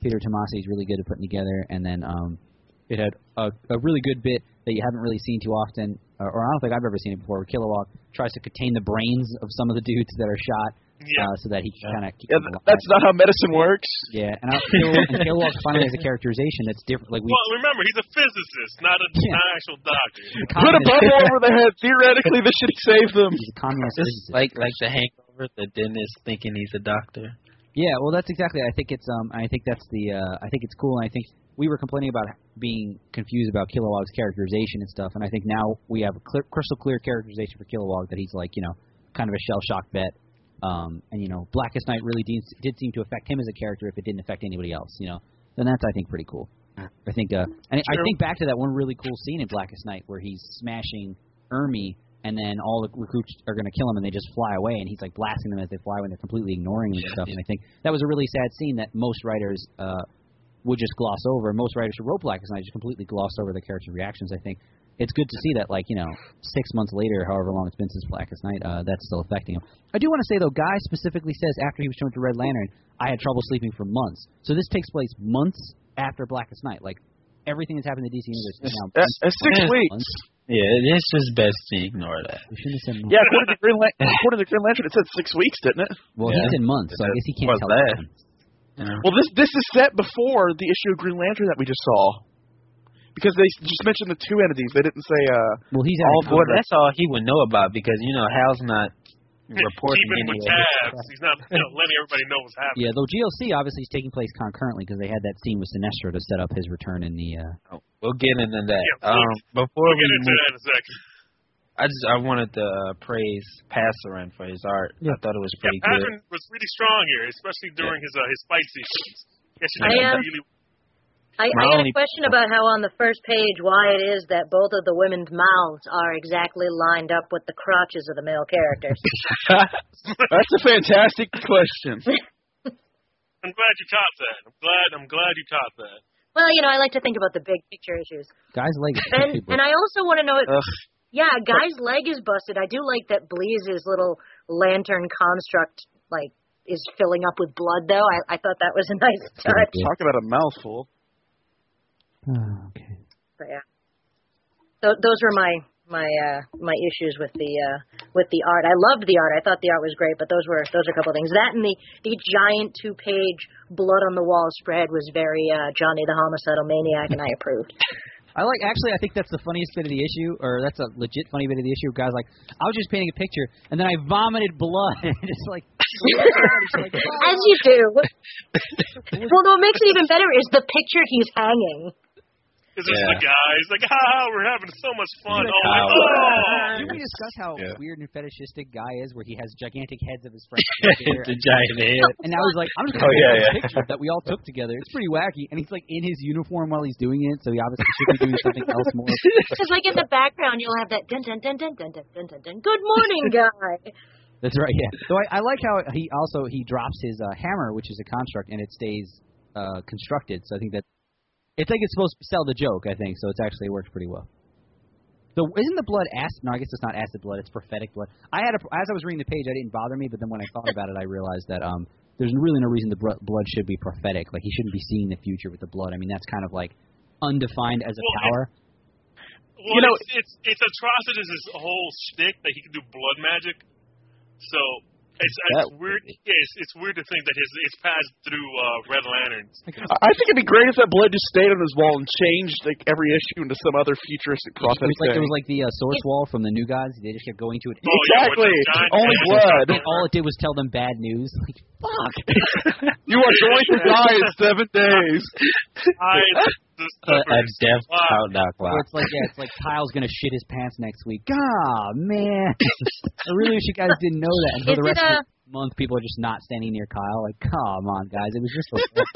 Peter Tomasi is really good at putting together, and then it had a really good bit that you haven't really seen too often, or I don't think I've ever seen it before, where Kilowog tries to contain the brains of some of the dudes that are shot, so that he can kind of keep them alive. That's not how medicine works. Yeah, and Kilowog finally has a characterization that's different. Like well, remember, he's a physicist, not an actual doctor. Put a bubble over their head. Theoretically, this should save them. He's a communist physicist. Like the Hangover, the dentist thinking he's a doctor. Yeah, well, that's exactly. I think it's I think that's the. I think it's cool, and I think we were complaining about being confused about Kilowog's characterization and stuff, and I think now we have a crystal clear characterization for Kilowog that he's like, kind of a shell-shocked vet. And Blackest Night really did seem to affect him as a character if it didn't affect anybody else. Then that's I think pretty cool. I think, and I think back to that one really cool scene in Blackest Night where he's smashing Ermi, and then all the recruits are going to kill him, and they just fly away, and he's like blasting them as they fly when they're completely ignoring him and stuff. And I think that was a really sad scene that most writers would just gloss over. Most writers who wrote Blackest Night just completely glossed over the character's reactions. I think it's good to see that, 6 months later, however long it's been since Blackest Night, that's still affecting him. I do want to say, though, Guy specifically says after he was shown to Red Lantern, I had trouble sleeping for months. So this takes place months after Blackest Night. Like, everything that's happened in the DC universe is now That's 6 weeks. months. Yeah, it's just best to ignore that. We shouldn't have said months. Yeah, according to Green Lantern, it said 6 weeks, didn't it? Well, he said months, so I guess he can't tell us. Well, this is set before the issue of Green Lantern that we just saw. Because they just mentioned the two entities. They didn't say well, he's well, that's all he would know about because, Hal's not reporting keeping with tabs. He's not letting everybody know what's happening. Yeah, though GLC obviously is taking place concurrently because they had that scene with Sinestro to set up his return in the... We'll get into that. Yeah, before we'll get into that in a second. I wanted to praise Passerin for his art. Yeah. I thought it was pretty good. Passerin was really strong here, especially during his fight sequence. I got a question about how on the first page why it is that both of the women's mouths are exactly lined up with the crotches of the male characters. That's a fantastic question. I'm glad you caught that. I'm glad you caught that. Well, I like to think about the big picture issues. Guy's leg is and I also want to know Guy's leg is busted. I do like that Bleez's little lantern construct is filling up with blood though. I thought that was a nice touch. Talk about a mouthful. Oh, okay. But yeah, those were my issues with the art. I loved the art. I thought the art was great, but those are a couple of things. That and the giant 2-page blood on the wall spread was very Johnny the Homicidal Maniac, and I approved. I think that's the funniest bit of the issue, or that's a legit funny bit of the issue. Guys like, I was just painting a picture, and then I vomited blood, and it's like. As you do. Well, what makes it even better is the picture he's hanging. Is this the guy? He's like, we're having so much fun. Did we discuss how weird and fetishistic Guy is, where he has gigantic heads of his friends? The giant head. And now he's like, I'm just going to take a picture that we all took together. It's pretty wacky. And he's like in his uniform while he's doing it, so he obviously should be doing something else more. Because in the background, you'll have that dun dun dun dun dun dun dun dun dun. Good morning, Guy. That's right, yeah. So I like how he drops his hammer, which is a construct, and it stays constructed. So I think that it's like it's supposed to sell the joke, I think. So it works pretty well. So isn't the blood acid? No, I guess it's not acid blood. It's prophetic blood. As I was reading the page, it didn't bother me, but then when I thought about it, I realized that there's really no reason the blood should be prophetic. Like he shouldn't be seeing the future with the blood. I mean, that's kind of like undefined as a power. It's Atrocitus' whole shtick that he can do blood magic. So it's weird. It's weird to think that it's passed through Red Lanterns. I think it'd be great if that blood just stayed on his wall and changed every issue into some other futuristic prophetic thing. It was like the Source Wall from the New Gods. They just kept going to it. Exactly. Only blood. All it did was tell them bad news. Like, fuck. You are going to die in 7 days. It's like Kyle's gonna shit his pants next week. God, man, I really wish you guys didn't know that. And for the rest of the month, people are just not standing near Kyle. Like, come on, guys, it was just.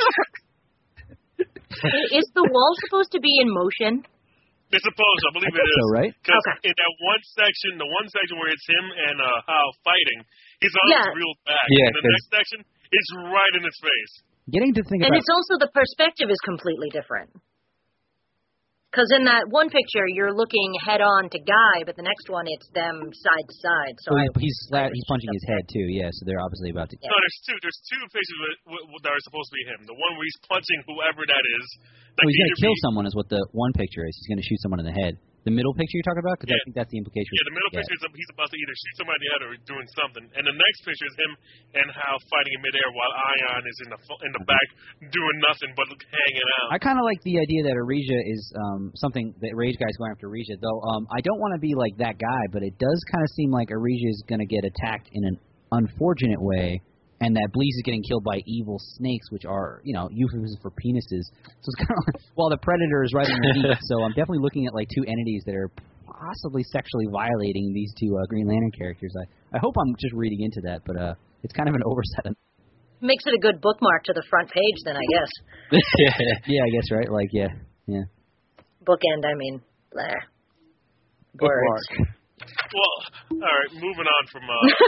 Is the wall supposed to be in motion? It's supposed. I believe it is. So, right? Because in that one section, where it's him and Hal fighting, his arms reeled back. Yeah, and the next section, it's right in his face. Getting to think and it's also the perspective is completely different. Because in that one picture, you're looking head on to Guy, but the next one, it's them side to side. So he's punching his head too. Yeah, so they're obviously about to. Yeah. No, there's two pictures that are supposed to be him. The one where he's punching whoever that is. That he's gonna kill someone is what the one picture is. He's gonna shoot someone in the head. The middle picture you're talking about? Because I think that's the implication. Yeah, the middle picture is he's about to either shoot somebody in the head or doing something. And the next picture is him and Hal fighting in midair while Ion is in the back doing nothing but hanging out. I kind of like the idea that Arisia is something that Rage Guy's going after Arisia. Though I don't want to be like that guy, but it does kind of seem like Arisia is going to get attacked in an unfortunate way. And that Bleez is getting killed by evil snakes, which are, euphemisms for penises. So it's kind of like, while the Predator is right underneath. So I'm definitely looking at, like, two entities that are possibly sexually violating these two Green Lantern characters. I hope I'm just reading into that, but it's kind of an oversight. Makes it a good bookmark to the front page, then, I guess. Yeah, I guess, right? Like, yeah. Bookend, I mean. Blah. Bookmark. Well, all right, moving on from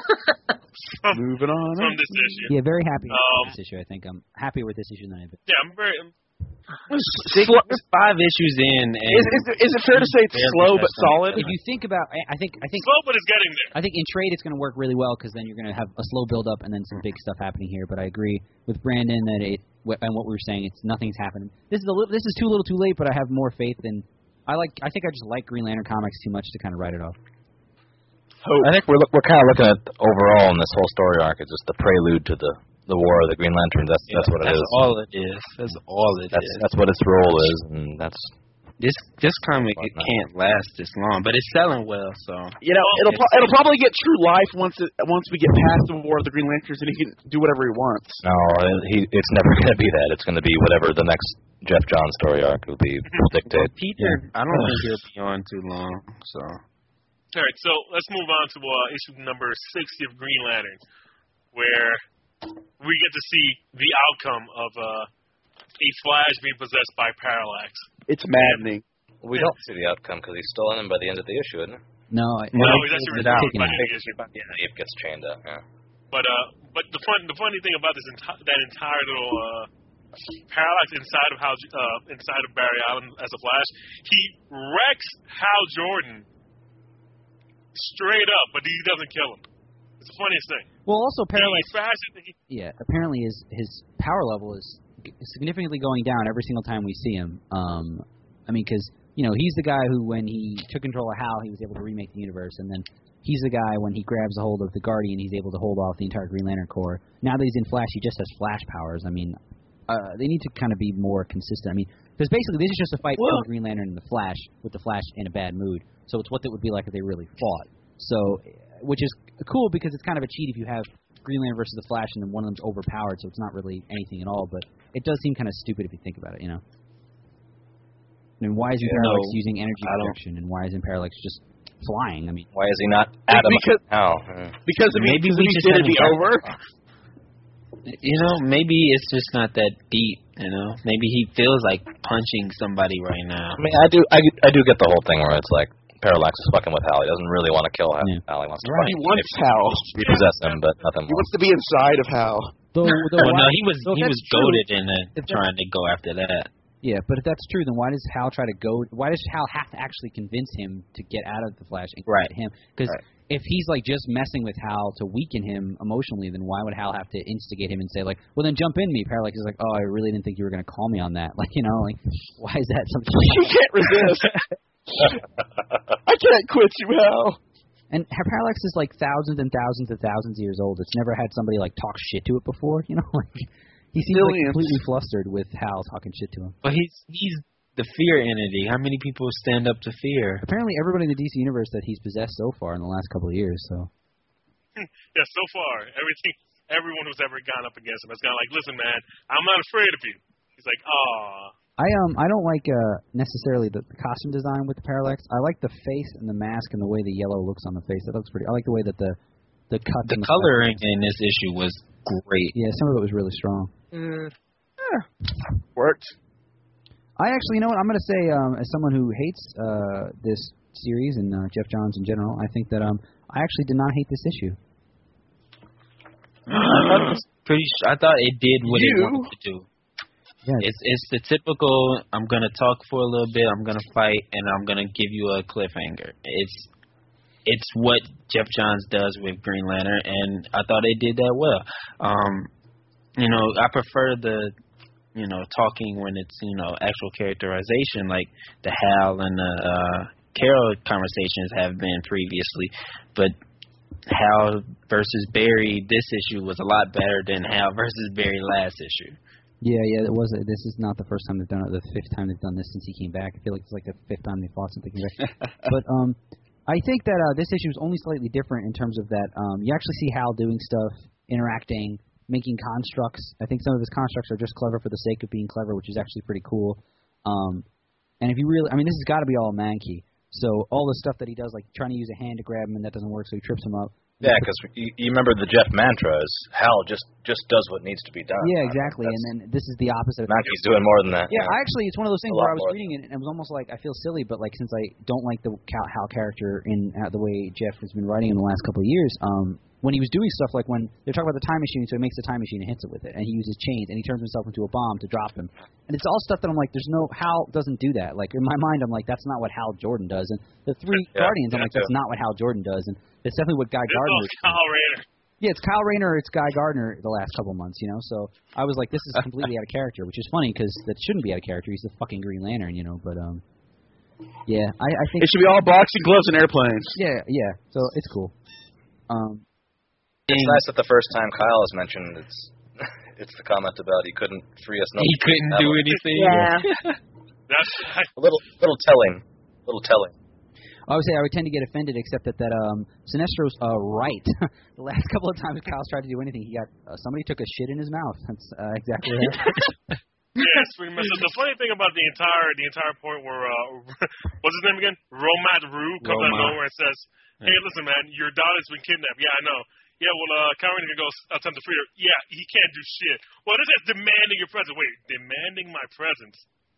this issue. Yeah, very happy with this issue. I think I'm happier with this issue than I've been. Yeah, I'm very. 5 issues in. And is it fair to say it's slow but solid? If you think about, I think slow, but it's getting there. I think in trade it's going to work really well because then you're going to have a slow build up and then some big stuff happening here. But I agree with Brandon that and what we were saying, nothing's happening. This is too little, too late. But I have more faith in. I think I just like Green Lantern comics too much to kind of write it off. I think we're kind of looking at overall in this whole story arc is just the prelude to the War of the Green Lanterns. That's what it is. That's all it is. That's all it is. That's what its role is, and that's. This comic it can't last this long, but it's selling well. So it'll probably get true life once we get past the War of the Green Lanterns and he can do whatever he wants. No, it's never going to be that. It's going to be whatever the next Jeff Johns story arc will be. Will dictate. Peter, I don't think he'll be on too long. So. All right, so let's move on to issue number 60 of Green Lantern, where we get to see the outcome of a Flash being possessed by Parallax. It's maddening. We don't see the outcome because he's stolen him by the end of the issue, isn't it? No, he's actually taken by the end of the issue. Yeah, he gets chained up. Yeah. But the funny thing about that entire little Parallax inside of Barry Allen as a Flash, he wrecks Hal Jordan. Straight up, but he doesn't kill him. It's the funniest thing. Well, also Parallax. Apparently his power level is significantly going down every single time we see him. Because he's the guy who, when he took control of Hal, he was able to remake the universe, and then he's the guy when he grabs a hold of the Guardian, he's able to hold off the entire Green Lantern Corps. Now that he's in Flash, he just has Flash powers. They need to kind of be more consistent. Because basically this is just a fight between the Green Lantern and the Flash, with the Flash in a bad mood. So it's what it would be like if they really fought. So, which is cool because it's kind of a cheat if you have Green Lantern versus the Flash and then one of them's overpowered, so it's not really anything at all. But it does seem kind of stupid if you think about it, And why isn't Parallax using energy projection, and why isn't Parallax just flying? Why is he not Adam? Because maybe we just did it be over. Maybe it's just not that deep. Maybe he feels like punching somebody right now. I do get the whole thing where it's like Parallax is fucking with Hal. He doesn't really want to kill Hal. Yeah. Hal. He wants to. He wants Hal. Repossess him, but nothing. He wants to be inside of Hal. No, he was goaded into trying to go after that. Yeah, but if that's true, then why does Hal Why does Hal have to actually convince him to get out of the Flash and get him? Because if he's just messing with Hal to weaken him emotionally, then why would Hal have to instigate him and say well then jump in me? Parallax is like, oh, I really didn't think you were going to call me on that. Why is that something? You can't resist. I can't quit you, Hal. And Parallax is thousands and thousands and thousands of years old. It's never had somebody talk shit to it before. He seems completely flustered with Hal talking shit to him. But he's the fear entity. How many people stand up to fear? Apparently everybody in the DC universe that he's possessed so far in the last couple of years. So. Yeah, so far everyone who's ever gone up against him has gone listen, man, I'm not afraid of you. He's like, aw. I don't like necessarily the costume design with the Parallax. I like the face and the mask and the way the yellow looks on the face. That looks pretty. I like the way that the cut. The coloring in this issue was great. Yeah, some of it was really strong. Worked. I actually, I'm going to say, as someone who hates this series and Jeff Johns in general, I think that I actually did not hate this issue. I thought it did what it wanted to do. It's the typical. I'm gonna talk for a little bit. I'm gonna fight, and I'm gonna give you a cliffhanger. It's what Jeff Johns does with Green Lantern, and I thought they did that well. I prefer the talking when it's actual characterization, like the Hal and the Carol conversations have been previously, but Hal versus Barry this issue was a lot better than Hal versus Barry last issue. Yeah, it was. This is not the first time they've done it. The fifth time they've done this since he came back. I feel like it's like the fifth time they fought something. But I think that this issue is only slightly different in terms of that you actually see Hal doing stuff, interacting, making constructs. I think some of his constructs are just clever for the sake of being clever, which is actually pretty cool. And if you really, this has got to be all Mankey. So all the stuff that he does, like trying to use a hand to grab him and that doesn't work, so he trips him up. Yeah, because you remember the Jeff mantra is Hal just does what needs to be done. Yeah, exactly. And then this is the opposite. Mankey's doing more than that. Yeah, actually, it's one of those things where I was reading it and it was almost like I feel silly, but like since I don't like the Hal character in the way Jeff has been writing in the last couple of years, when he was doing stuff like when they're talking about the time machine, so he makes the time machine and hits it with it, and he uses chains and he turns himself into a bomb to drop him, and it's all stuff that I'm like, Hal doesn't do that. Like in my mind, I'm like, that's not what Hal Jordan does, and the three Guardians, I'm like, that's not what Hal Jordan does, and it's definitely what Guy Gardner. Kyle Rayner. Yeah, it's Kyle Rayner or it's Guy Gardner the last couple of months, So I was like, this is completely out of character, which is funny because that shouldn't be out of character. He's the fucking Green Lantern, But yeah, I think it should be all boxing gloves and airplanes. Yeah. So it's cool. It's nice that the first time Kyle is mentioned, it's the comment about he couldn't free us. He couldn't do anything. Yeah. That's a little telling. I would say I would tend to get offended, except that Sinestro's right. The last couple of times Kyle's tried to do anything, he got somebody took a shit in his mouth. That's exactly it. Yes, pretty much. The funny thing about the entire point where what's his name again? Romat Rue comes out of nowhere and says, "Hey, listen, man, your daughter's been kidnapped." Yeah, I know. Yeah, well, Karen can go attempt to free her. Yeah, he can't do shit. Well, this is demanding your presence. Wait, demanding my presence.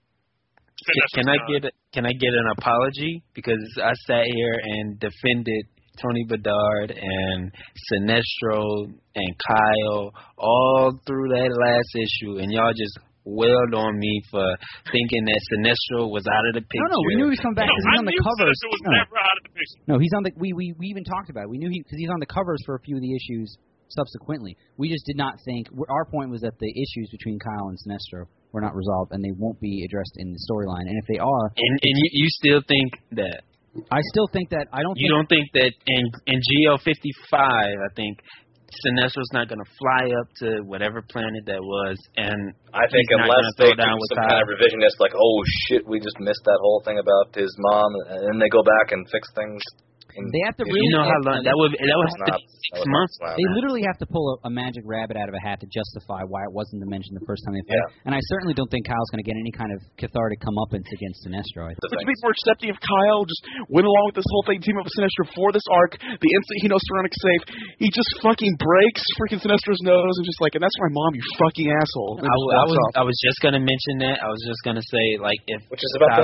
Can I get an apology because I sat here and defended Tony Bedard and Sinestro and Kyle all through that last issue, and y'all just wailed on me for thinking that Sinestro was out of the picture. No, we knew he was coming back because he's on the covers. Sinestro was never out of the picture. No, he's on the. We even talked about it. We knew because he's on the covers for a few of the issues subsequently. We just did not think. Our point was that the issues between Kyle and Sinestro were not resolved, and they won't be addressed in the storyline. And if they are, and you still think that. I still think that I don't. You don't think that in GL55, I think Sinestro's not going to fly up to whatever planet that was, and I think unless they do some kind of revisionist, like, oh shit, we just missed that whole thing about his mom, and then they go back and fix things. They have to really. You know how long that would have to be 6 months. They literally have to pull a magic rabbit out of a hat to justify why it wasn't mentioned the first time they fought. Yeah. And I certainly don't think Kyle's going to get any kind of cathartic comeuppance against Sinestro. It's a bit more accepting if Kyle just went along with this whole thing, team up with Sinestro for this arc. The instant he knows Veronic's safe, he just fucking breaks freaking Sinestro's nose and just like, and that's my mom, you fucking asshole. I was just going to mention that. I was just going to say, like, if which is about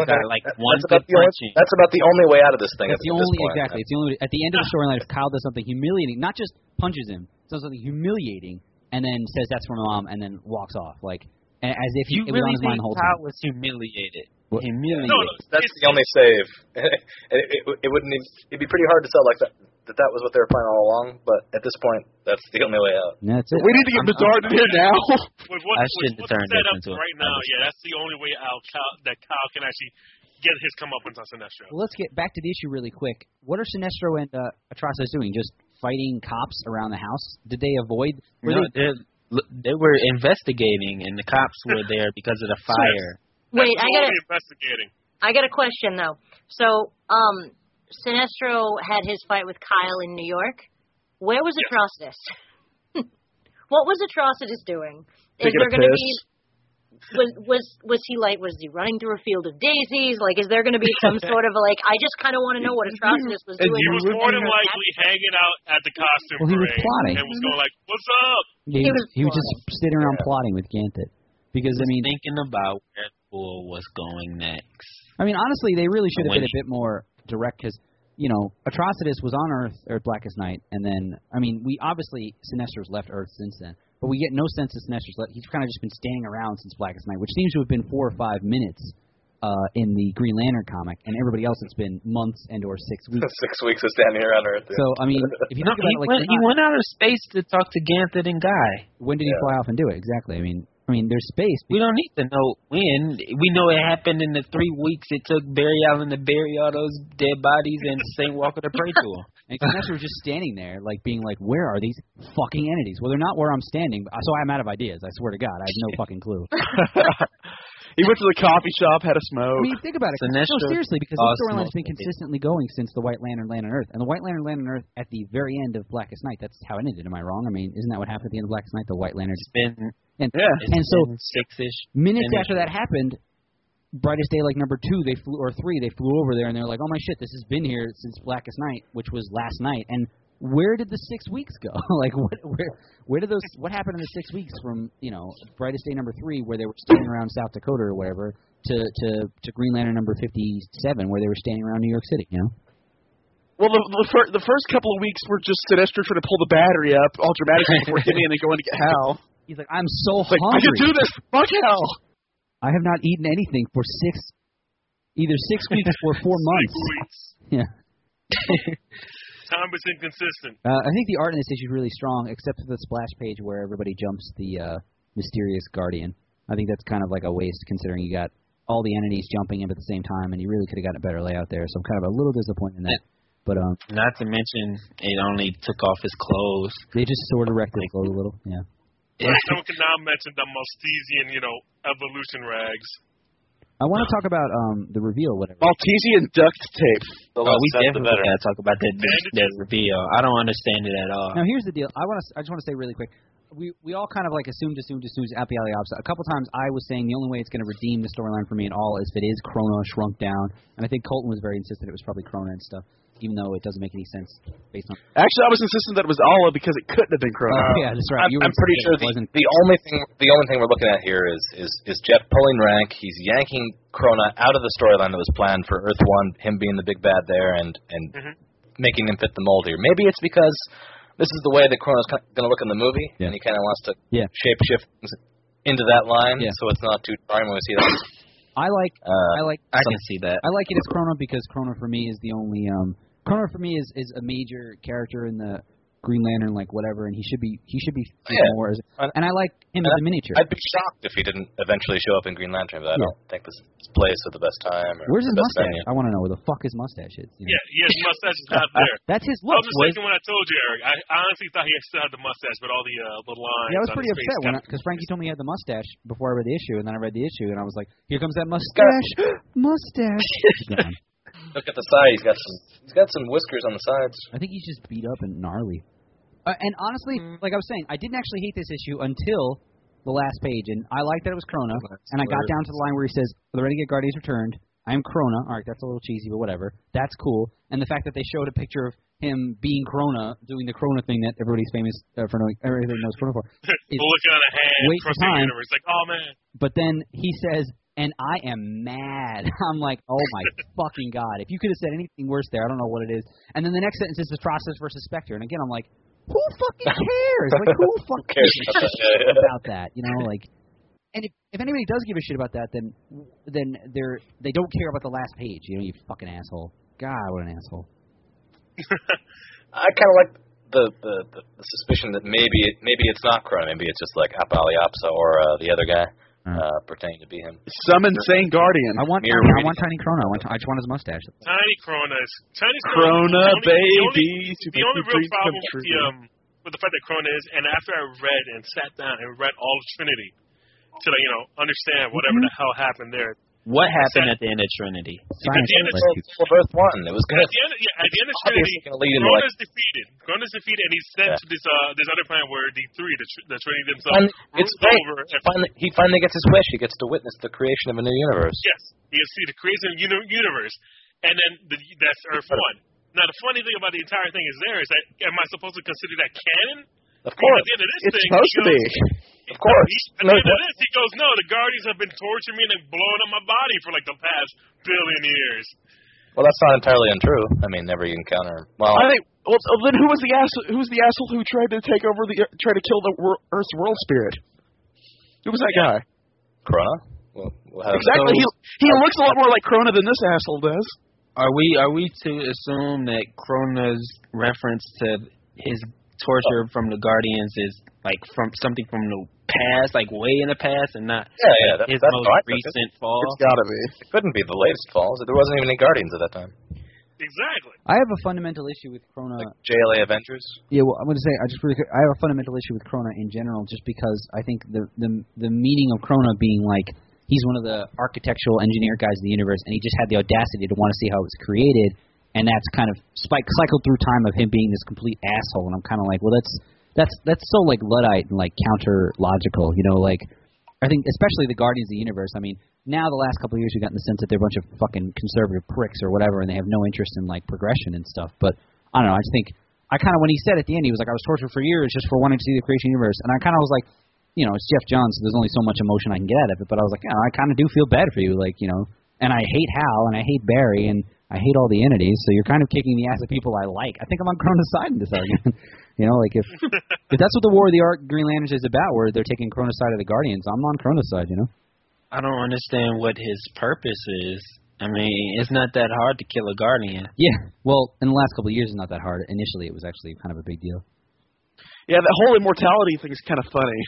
that's about the only way out of this thing. It's the only exactly. It's the only at the end of the storyline, if Kyle does something humiliating, not just punches him, does something humiliating, and then says that's for my mom, and then walks off, like as if you it really was on his mind the whole Kyle time. was humiliated. No, that's the only save. It wouldn't. It'd be pretty hard to sell like that was what they were planning all along. But at this point, that's the only way out. That's it. We need to get Bedard in here now. I shouldn't turn this into right now. Yeah, that's the only way out that Kyle can actually get his comeuppance on Sinestro. Well, let's get back to the issue really quick. What are Sinestro and Atrocitus doing? Just fighting cops around the house? Did they avoid? They were investigating, and the cops were there because of the fire. Wait, investigating. I got a question though. So, Sinestro had his fight with Kyle in New York. Where was Atrocitus? What was Atrocitus doing? Is there going to be? Was he running through a field of daisies? Like, is there going to be some sort of I just kind of want to know what Atrocitus was doing. He was more than likely hanging out at the costume parade. He was plotting. And was going like, "What's up?" Yeah, he was just sitting around plotting with Ganthet. Because thinking about where the bull was going next. I mean, honestly, they really should have been a bit more direct because, Atrocitus was on Earth, Blackest Night, and then, we obviously, Sinestro's left Earth since then. but we get no sense of Sinestro's. He's kind of just been standing around since Blackest Night, which seems to have been 4 or 5 minutes in the Green Lantern comic, and everybody else it's been months and or 6 weeks. 6 weeks of standing here on Earth. Yeah. So I mean, if you think about it, he went out of space to talk to Ganthet and Guy. When did he fly off and do it? Exactly. I mean, there's space. We don't need to know when. We know it happened in the 3 weeks it took Barry Allen to bury all those dead bodies and St. Walker to pray to them. And Sinestro was just standing there, like being like, "Where are these fucking entities?" Well, they're not where I'm standing, so I'm out of ideas. I swear to God, I have no fucking clue. He went to the coffee shop, had a smoke. I mean, think about it. No, seriously, because this storyline has been consistently going since the White Lantern Land on Earth. And the White Lantern Land on Earth at the very end of Blackest Night, that's how it ended. Am I wrong? I mean, isn't that what happened at the end of Blackest Night? The White Lantern. And so six-ish minutes after that happened, Brightest Day, like number 2, they flew, or 3, they flew over there, and they're like, "Oh my shit, this has been here since Blackest Night," which was last night. And where did the 6 weeks go? Like, where did those? What happened in the 6 weeks from Brightest Day number 3, where they were standing around South Dakota or whatever, to Green Lantern number 57, where they were standing around New York City? Well, the first couple of weeks were just Sinestro trying to pull the battery up all dramatically before getting in and going to get Hal. He's like, "I'm so hungry. I can do this. Fuck Hal. I have not eaten anything for either 6 weeks or 4 months." 6 weeks. Yeah. Time is inconsistent. I think the art in this issue is really strong, except for the splash page where everybody jumps the mysterious Guardian. I think that's kind of like a waste, considering you got all the entities jumping in at the same time, and you really could have gotten a better layout there. So I'm kind of a little disappointed in that. But not to mention, it only took off his clothes. They just sort of wrecked his clothes a little. Yeah. Someone can now mention the Maltesian, evolution rags. I want to talk about the reveal, whatever. Maltesian duct tape. We definitely got to talk about that reveal. I don't understand it at all. Now, here's the deal. I just want to say really quick. We all kind of like assumed Appy Alley Ops. A couple times I was saying the only way it's going to redeem the storyline for me at all is if it is Krona shrunk down. And I think Colton was very insistent it was probably Krona and stuff, even though it doesn't make any sense based on... Actually, I was insistent that it was Alla because it couldn't have been Krona. Yeah, that's right. I'm pretty sure the only thing we're looking at here is Jeff pulling rank. He's yanking Krona out of the storyline that was planned for Earth 1, him being the big bad there, and making him fit the mold here. Maybe it's because this is the way that Krona's going to look in the movie, and he kind of wants to shape-shift things into that line, so it's not too jarring when we see that. I can see that. I like it as Krona because Krona for me is the only Krona for me is a major character in the Green Lantern, like whatever, and he should be more. And I like him as a miniature. I'd be shocked if he didn't eventually show up in Green Lantern, but I don't think this plays at the best time. Where's his mustache? Venue. I want to know where the fuck his mustache is. Yeah, his mustache is not there. That's his look. I was just thinking when I told you, Eric. I honestly thought he still had the mustache, but all the lines. Yeah, I was pretty upset because Frankie told me he had the mustache before I read the issue, and then I read the issue, and I was like, "Here comes that mustache, mustache." Look at the side. He's got some whiskers on the sides. I think he's just beat up and gnarly. And honestly, like I was saying, I didn't actually hate this issue until the last page, and I liked that it was Krona. And I got down to the line where he says, "The Renegade Guardians returned. I am Krona." All right, that's a little cheesy, but whatever. That's cool. And the fact that they showed a picture of him being Krona, doing the Krona thing that everybody's famous for knowing, everybody knows Krona for. Looking at a hand, waste of time. Universe, like, oh man. But then he says, "And I am mad." I'm like, oh my fucking God. If you could have said anything worse there, I don't know what it is. And then the next sentence is Process versus Spectre. And again, I'm like, who fucking cares? Like, who fucking cares about that? And if anybody does give a shit about that, then they don't care about the last page. You fucking asshole. God, what an asshole. I kind of like the suspicion that maybe it's not Krona. Maybe it's just like Appy Apsa or the other guy. Pretending to be him. Summon Sane Guardian. I want Tiny Krona. I just want his mustache. Tiny Krona. Krona, baby. The only real problem with the fact that Krona is, and after I read and sat down and read all of Trinity to understand whatever the hell happened there. What happened at the end of Trinity? At the end of Earth 1. It was good. At the end of Trinity, Krona's defeated. Krona's defeated, and he's sent to this other planet where the Trinity themselves it's over. He finally gets his wish. He gets to witness the creation of a new universe. Yes, he gets to see the creation of a new universe, and then that's Earth 1. Now, the funny thing about the entire thing is am I supposed to consider that canon? Of course. At the end of this it's supposed to be. Of course. At the end of this, he goes, no, the Guardians have been torturing me and blowing up my body for like the past billion years. Well, that's not entirely untrue. I mean, every encounter. Well, I think Well, then who was the asshole who tried to take over try to kill the Earth's world spirit? Who was that guy? Krona? Well, exactly. He looks a lot more like Krona than this asshole does. Are we to assume that Krona's reference to his torture from the Guardians is like from something from the past, like way in the past, and not his most recent fall? It's gotta be. It couldn't be the latest falls. There wasn't even any Guardians at that time. Exactly. I have a fundamental issue with Krona. Like JLA Avengers? Yeah, well, I'm going to say, I have a fundamental issue with Krona in general, just because I think the meaning of Krona being like, he's one of the architectural engineer guys in the universe, and he just had the audacity to want to see how it was created, and that's kind of cycled through time of him being this complete asshole, and I'm kind of like, well, that's so like Luddite and like counter logical, you know, like I think especially the Guardians of the Universe. I mean, now the last couple of years we've gotten the sense that they're a bunch of fucking conservative pricks or whatever, and they have no interest in like progression and stuff. But I don't know. I just think when he said at the end, he was like, I was tortured for years just for wanting to see the creation universe, and I kind of was like, you know, it's Jeff Johns, so there's only so much emotion I can get out of it. But I was like, I kind of do feel bad for you, like, you know. And I hate Hal, and I hate Barry, and I hate all the entities. So you're kind of kicking the ass of people I like. I think I'm on Krona's side in this argument. You know, like if that's what the War of the Green Lanterns is about, where they're taking Krona's side of the Guardians, I'm on Krona's side, you know? I don't understand what his purpose is. I mean, it's not that hard to kill a Guardian. Yeah, well, in the last couple of years, it's not that hard. Initially, it was actually kind of a big deal. Yeah, the whole immortality thing is kind of funny.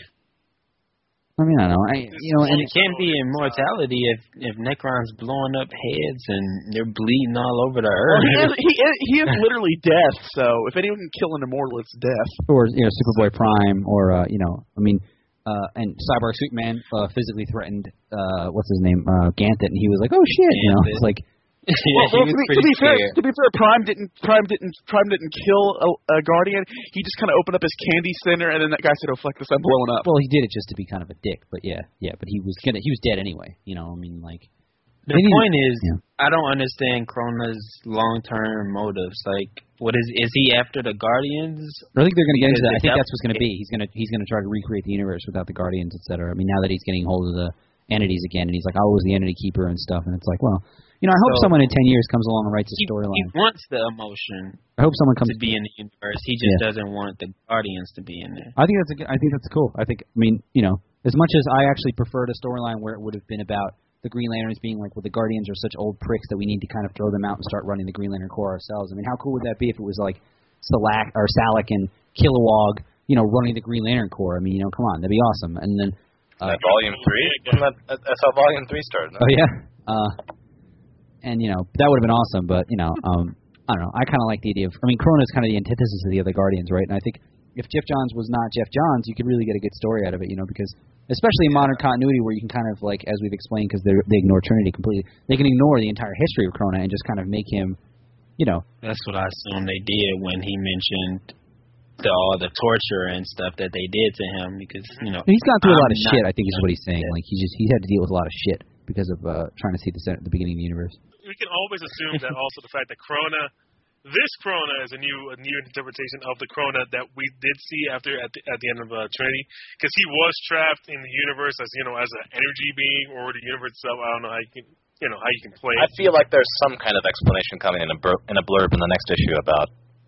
I mean, I don't know. And it can't be immortality if Necron's blowing up heads and they're bleeding all over the earth. Well, he is literally death. So if anyone can kill an immortal, it's death. Or Superboy Prime, or and Cyborg Superman physically threatened what's his name, Ganthet, and he was like, oh shit, you know, it's like. Well, to be fair, Prime didn't kill a Guardian. He just kind of opened up his candy center, and then that guy said, "Oh fuck this, I'm blowing up." Well, he did it just to be kind of a dick, but yeah. But he was dead anyway. You know, I mean, like. The point is, I don't understand Krona's long-term motives. Like, what is he after the Guardians? I think they're going to get into that. I think that's what's going to be. He's going to try to recreate the universe without the Guardians, etc. I mean, now that he's getting hold of the entities again, and he's like, I was the entity keeper and stuff, and it's like, well. You know, I hope someone in 10 years comes along and writes a storyline. He wants the emotion. I hope someone comes to be in the universe. He just doesn't want the Guardians to be in there. I think that's cool. I mean, you know, as much as I actually preferred a storyline where it would have been about the Green Lanterns being like, well, the Guardians are such old pricks that we need to kind of throw them out and start running the Green Lantern Corps ourselves. I mean, how cool would that be if it was like Salak and Kilowog, you know, running the Green Lantern Corps? I mean, you know, come on, that'd be awesome. And then Volume 3, that's how Volume 3 started. No? Oh yeah. And, you know, that would have been awesome, but, you know, I don't know. I kind of like the idea of, I mean, Krona is kind of the antithesis of the other Guardians, right? And I think if Jeff Johns was not Jeff Johns, you could really get a good story out of it, you know, because especially in modern continuity where you can kind of, like, as we've explained, because they ignore Trinity completely, they can ignore the entire history of Krona and just kind of make him, you know. That's what I assume they did when he mentioned all the torture and stuff that they did to him, because, you know. He's gone through a lot of shit, I think is what he's saying. Like, he had to deal with a lot of shit because of trying to see the beginning of the universe. We can always assume that also the fact that this Krona is a new interpretation of the Krona that we did see at the end of Trinity, because he was trapped in the universe as an energy being, or the universe itself. I don't know how you can play it. I feel like there's some kind of explanation coming in a blurb in the next issue about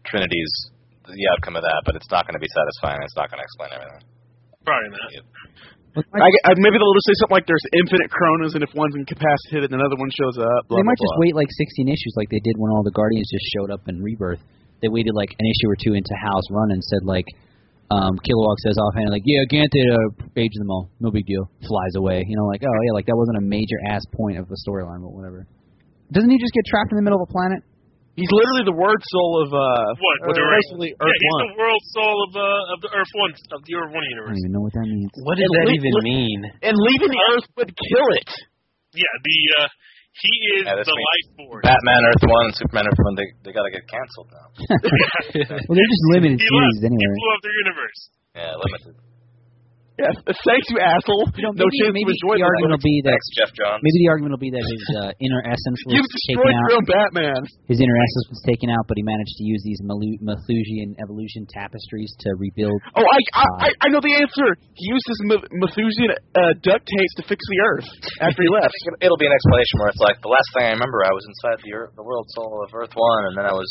the outcome of that, but it's not going to be satisfying. It's not going to explain everything. Probably not. Yep. Maybe they'll just say something like there's infinite Kronas, and if one's incapacitated, another one shows up. They might just wait like 16 issues like they did when all the Guardians just showed up in Rebirth. They waited like an issue or two into Hal's run and said like, Kilowog says offhand like, yeah, Ganthet aged them all, no big deal, flies away. You know, like, oh yeah, like that wasn't a major ass point of the storyline, but whatever. Doesn't he just get trapped in the middle of a planet? He's literally the word soul of basically Earth One. He's the world soul of the Earth One universe. I don't even know what that means. What does that even mean? And leaving the Earth would kill it. Yeah, he is the life force. Batman Earth 1 and Superman Earth 1, they gotta get canceled now. Well, they're just limited series anyway. He blew up their universe. Yeah, limited. Yes, thanks, you asshole. No chance to enjoy the argument will be that Jeff Johns. Maybe the argument will be that his inner essence was taken out. Your own Batman. His inner essence was taken out, but he managed to use these Malthusian evolution tapestries to rebuild. Oh, I know the answer. He used his Malthusian duct tapes to fix the Earth after he left. It'll be an explanation where it's like, the last thing I remember, I was inside the world soul of Earth 1, and then I was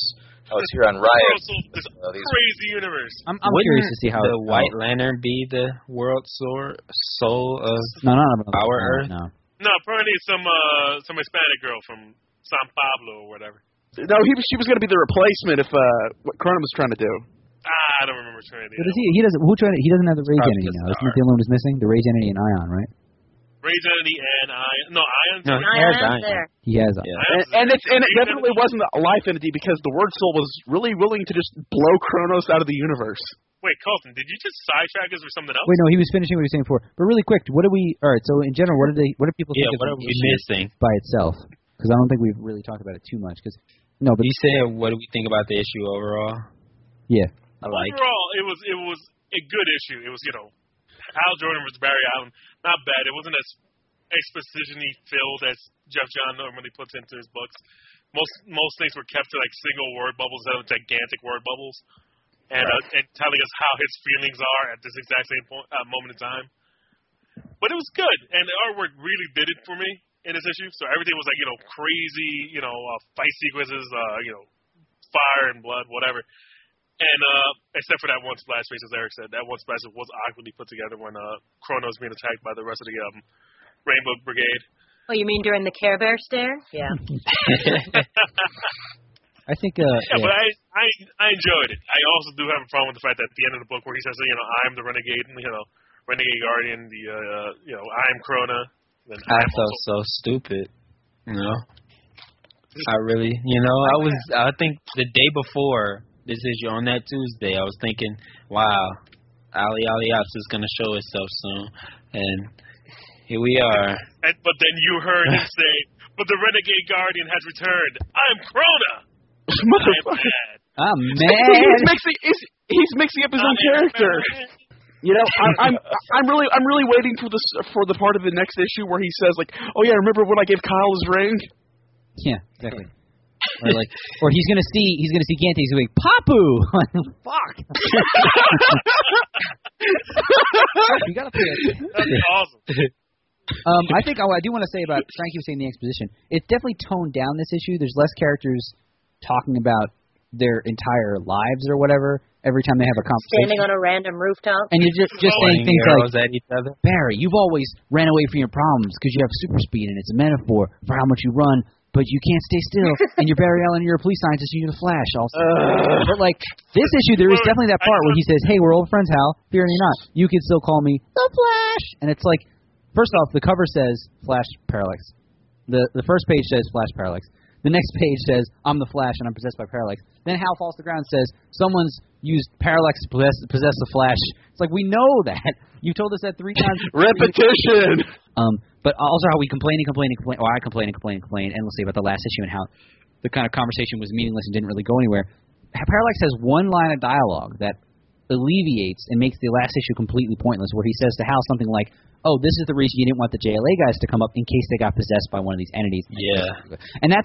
I was here on Riot. This crazy universe. I'm curious to see how the White Lantern be the world soul of our Earth. No, apparently it's some Hispanic girl from San Pablo or whatever. No, she was going to be the replacement if what Cronin was trying to do. I don't remember Trinity. But he doesn't. He doesn't have the Rage Entity now. Isn't that the only one who's missing? The Rage Entity and Ion, right? Rage Entity and Ion. No, Ion. No, he has Ion. He has Ion. Yeah. And it definitely wasn't a life entity because the Word Soul was really willing to just blow Kronos out of the universe. Wait, Colton, did you just sidetrack us or something else? Wait, no, he was finishing what he was saying before. But really quick, what do we? All right, so in general, what do people think of what are we missing by itself? Because I don't think we've really talked about it too much. But you said, what do we think about the issue overall? Yeah. Overall, it was a good issue. It was, Hal Jordan versus Barry Allen, not bad. It wasn't as exposition-y filled as Jeff John normally puts into his books. Most things were kept to like single word bubbles instead of gigantic word bubbles, and telling us how his feelings are at this exact same moment in time. But it was good, and the artwork really did it for me in this issue. So everything was like crazy, fight sequences, fire and blood, whatever. And except for that one splash page, as Eric said, that one splash was awkwardly put together when Kronos being attacked by the rest of the Rainbow Brigade. Oh, you mean during the Care Bear stare? Yeah. I think. But I enjoyed it. I also do have a problem with the fact that at the end of the book where he says, I'm the Renegade, Renegade Guardian, I'm Krona. I felt so stupid. I really, I think the day before this issue, on that Tuesday, I was thinking, wow, Ali Ops is going to show itself soon. And here we are. But then you heard him say, but the Renegade Guardian has returned. I'm Krona. I'm mad. He's mixing up his own character. I'm really waiting for the part of the next issue where he says like, oh yeah, remember when I gave Kyle his ring? Yeah, exactly. Or he's gonna see Gante. He's going, Papu. Fuck. You gotta pay it. That's awesome. I think I do want to say about Frankie was saying the exposition. It's definitely toned down this issue. There's less characters talking about their entire lives or whatever every time they have a conversation. Standing on a random rooftop. And you're just saying things like, at each other. Barry, you've always ran away from your problems because you have super speed, and it's a metaphor for how much you run. But you can't stay still, and you're Barry Allen, you're a police scientist, and you're the Flash also. But, this issue, there is definitely that part where he says, hey, we're old friends, Hal, fear me not. You can still call me the Flash. And it's like, first off, the cover says Flash Parallax. The first page says Flash Parallax. The next page says, I'm the Flash, and I'm possessed by Parallax. Then Hal falls to the ground and says, someone's used Parallax to possess the Flash. It's like, we know that. You told us that 3 times. Repetition! But also how we complain, or I complain endlessly about the last issue and how the kind of conversation was meaningless and didn't really go anywhere. Parallax has one line of dialogue that alleviates and makes the last issue completely pointless, where he says to Hal something like, oh, this is the reason you didn't want the JLA guys to come up in case they got possessed by one of these entities. Yeah. And that's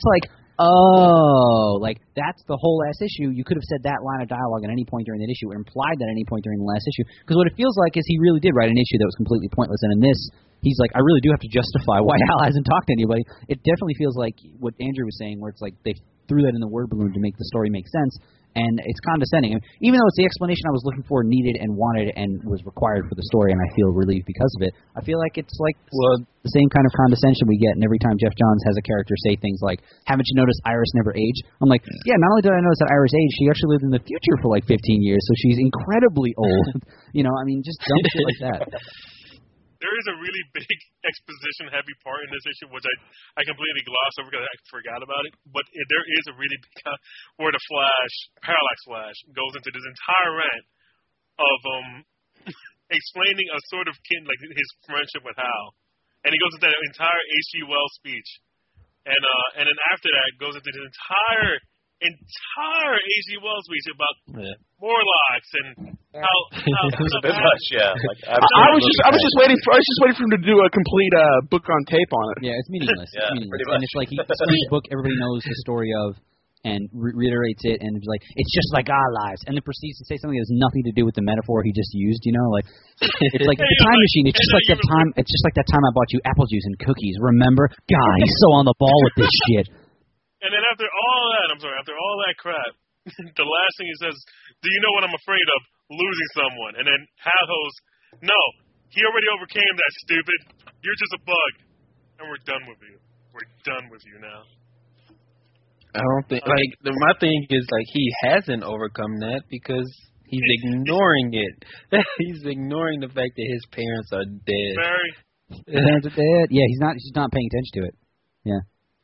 that's the whole last issue. You could have said that line of dialogue at any point during that issue, or implied that at any point during the last issue. Because what it feels like is he really did write an issue that was completely pointless, and in this, he's like, I really do have to justify why Hal hasn't talked to anybody. It definitely feels like what Andrew was saying, where it's like they threw that in the word balloon to make the story make sense, and it's condescending. Even though it's the explanation I was looking for, needed and wanted, and was required for the story, and I feel relieved because of it, I feel like it's like the same kind of condescension we get, and every time Jeff Johns has a character say things like, haven't you noticed Iris never aged? I'm like, yeah, not only did I notice that Iris aged, she actually lived in the future for like 15 years, so she's incredibly old. Just dumb shit like that. There is a really big exposition-heavy part in this issue, which I completely glossed over because I forgot about it. But there is a really big where the Parallax Flash, goes into this entire rant of explaining a sort of his friendship with Hal, and he goes into that entire H.G. Wells speech, and then after that goes into this entire H.G. Wells speech about Morlocks and how it's a bit much, yeah. I was just waiting for him to do a complete book on tape on it. Yeah, it's meaningless. Yeah, it's meaningless. And it's like he reads a book everybody knows the story of, and reiterates it, and it's like, it's just like our lives, and then proceeds to say something that has nothing to do with the metaphor he just used. It's like the time machine. It's just like that time. It's just like that time I bought you apple juice and cookies. Remember? God, he's so on the ball with this shit. And then after all that crap, the last thing he says, do you know what I'm afraid of? Losing someone. And then Hal goes, no, he already overcame that, stupid. You're just a bug. And we're done with you. We're done with you now. I don't think, my thing is, he hasn't overcome that because he's ignoring it. He's ignoring the fact that his parents are dead. Barry? His parents are dead? Yeah, he's not paying attention to it. Yeah.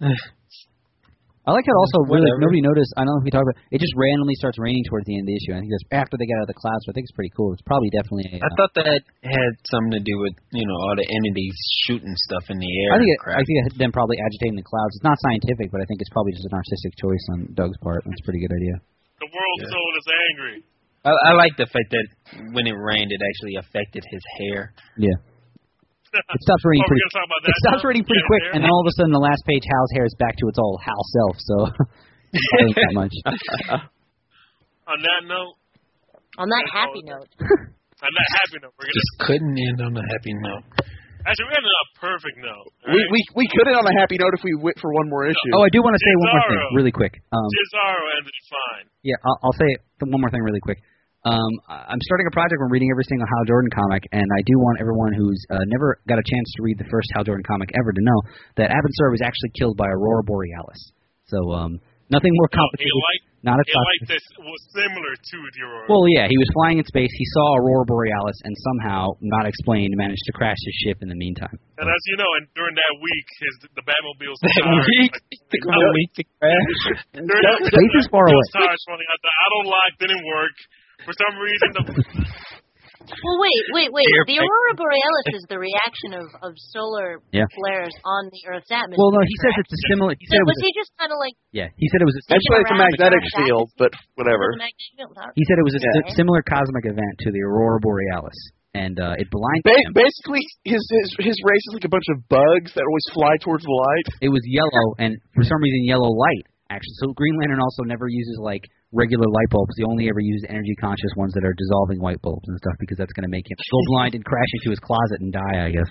I like how also really nobody noticed. I don't know if we talked about it. Just randomly starts raining towards the end of the issue. I think that's after they get out of the clouds. So I think it's pretty cool. It's probably definitely. I thought that had something to do with all the entities shooting stuff in the air. I think them probably agitating the clouds. It's not scientific, but I think it's probably just an artistic choice on Doug's part. That's a pretty good idea. The world soul is angry. I like the fact that when it rained, it actually affected his hair. Yeah. It stops raining pretty. It stops raining pretty quick, and then all of a sudden, the last page, Hal's hair is back to its old Hal self. So, I ain't that much. On that note. On that happy note. On that happy note, we're just couldn't end on a happy note. Actually, we ended on a perfect note. Right? We could end on a happy note if we went for one more issue. Oh, I do want to say one more thing, really quick. Cesaro ended fine. Yeah, I'll say one more thing really quick. I'm starting a project where I'm reading every single Hal Jordan comic, and I do want everyone who's never got a chance to read the first Hal Jordan comic ever to know that Abin-Sur was actually killed by Aurora Borealis. So nothing more complicated. Not a this was similar to the Aurora. Well, yeah, he was flying in space. He saw Aurora Borealis, and somehow, not explained, managed to crash his ship in the meantime. And as you know, and during that week, the Batmobile's took a week to crash. Space is far away. The auto lock didn't work. For some reason, Well, wait. The Aurora Borealis is the reaction of solar flares on the Earth's atmosphere. Well, no, he says it's a similar. He said was he just kind of like? Yeah, he said it was. Actually, it's a magnetic field, but whatever. He said it was a similar cosmic event to the Aurora Borealis, and it blinded him. Basically, his race is like a bunch of bugs that always fly towards the light. It was yellow, and for some reason, yellow light. Actually, so Green Lantern also never uses regular light bulbs. He only ever uses energy-conscious ones that are dissolving white bulbs and stuff because that's going to make him go blind and crash into his closet and die, I guess.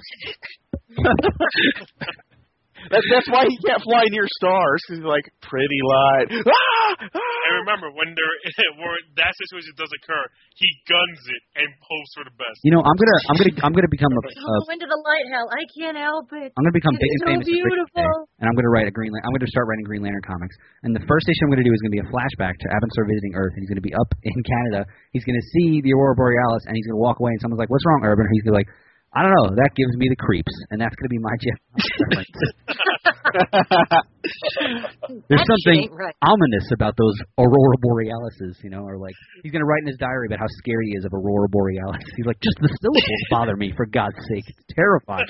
That's why he can't fly near stars, because he's like, pretty light. And remember, when that situation does occur, he guns it and hopes for the best. You know, I'm gonna become go into the light, Hal. I can't help it. I'm gonna become big and so famous. Beautiful. And I'm gonna write I'm gonna start writing Green Lantern comics. And the first issue I'm gonna do is gonna be a flashback to Abin-Sur visiting Earth, and he's gonna be up in Canada. He's gonna see the Aurora Borealis, and he's gonna walk away, and someone's like, "What's wrong, Urban?" He's gonna be like, I don't know. That gives me the creeps, and that's going to be my Jeff. There's something ominous about those Aurora Borealises, or he's going to write in his diary about how scared he is of Aurora Borealis. He's like, just the syllables bother me, for God's sake. It's terrifying.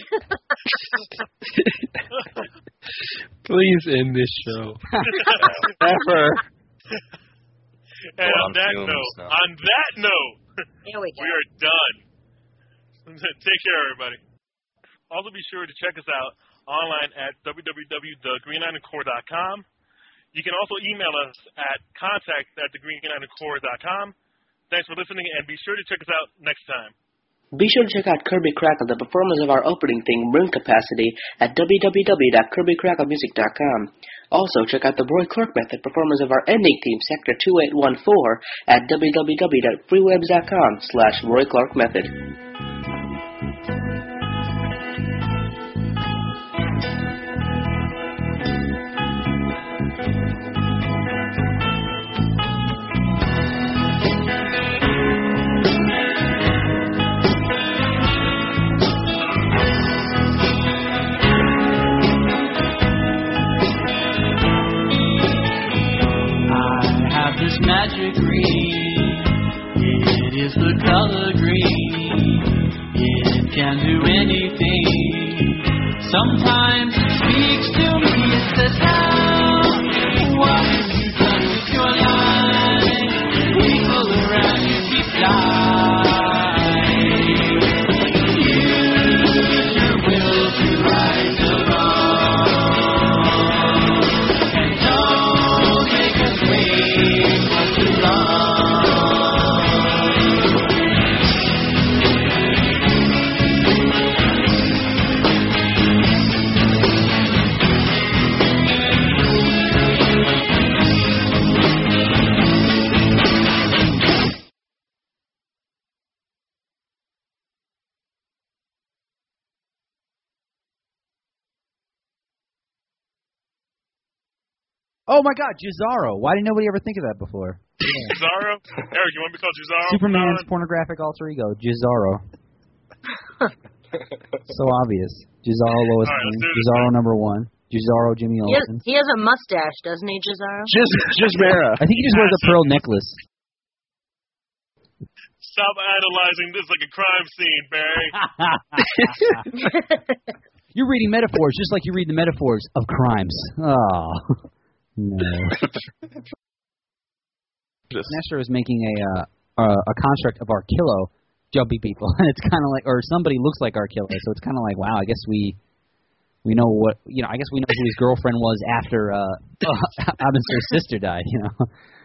Please end this show. Never. And on that note, here we are done. Take care, everybody. Also, be sure to check us out online at www.thegreenlanterncorps.com. You can also email us at contact@thegreenlanterncorps.com. Thanks for listening, and be sure to check us out next time. Be sure to check out Kirby Crackle, the performance of our opening theme, Room Capacity, at www.kirbykracklemusic.com. Also, check out the Roy Clark Method, performance of our ending theme, Sector 2814, at www.freewebs.com/Roy Clark Method. Magic green, it is the color green, it can do anything. Sometimes it speaks to me, it says, how, what have you done with your life? People around you keep dying. Use your will to right the wrong, and don't make us wait. Oh my God, Jizaro. Why did nobody ever think of that before? Yeah. Jizaro? Eric, you want to be called Jizaro? Superman's pornographic alter ego, Jizaro. So obvious. Jizaro Lois Lane. Jizaro number 1. Jizaro Jimmy Olsen. He has a mustache, doesn't he, Jizaro? Jizmara. I think he just wears a pearl necklace. Stop analyzing this like a crime scene, Barry. You're reading metaphors just like you read the metaphors of crimes. Oh. No. Nestor is making a construct of Arkillo jumping people, and it's kind of like, or somebody looks like Arkillo, so it's kind of like, wow, I guess we know what, I guess we know who his girlfriend was after Abinsur's sister died,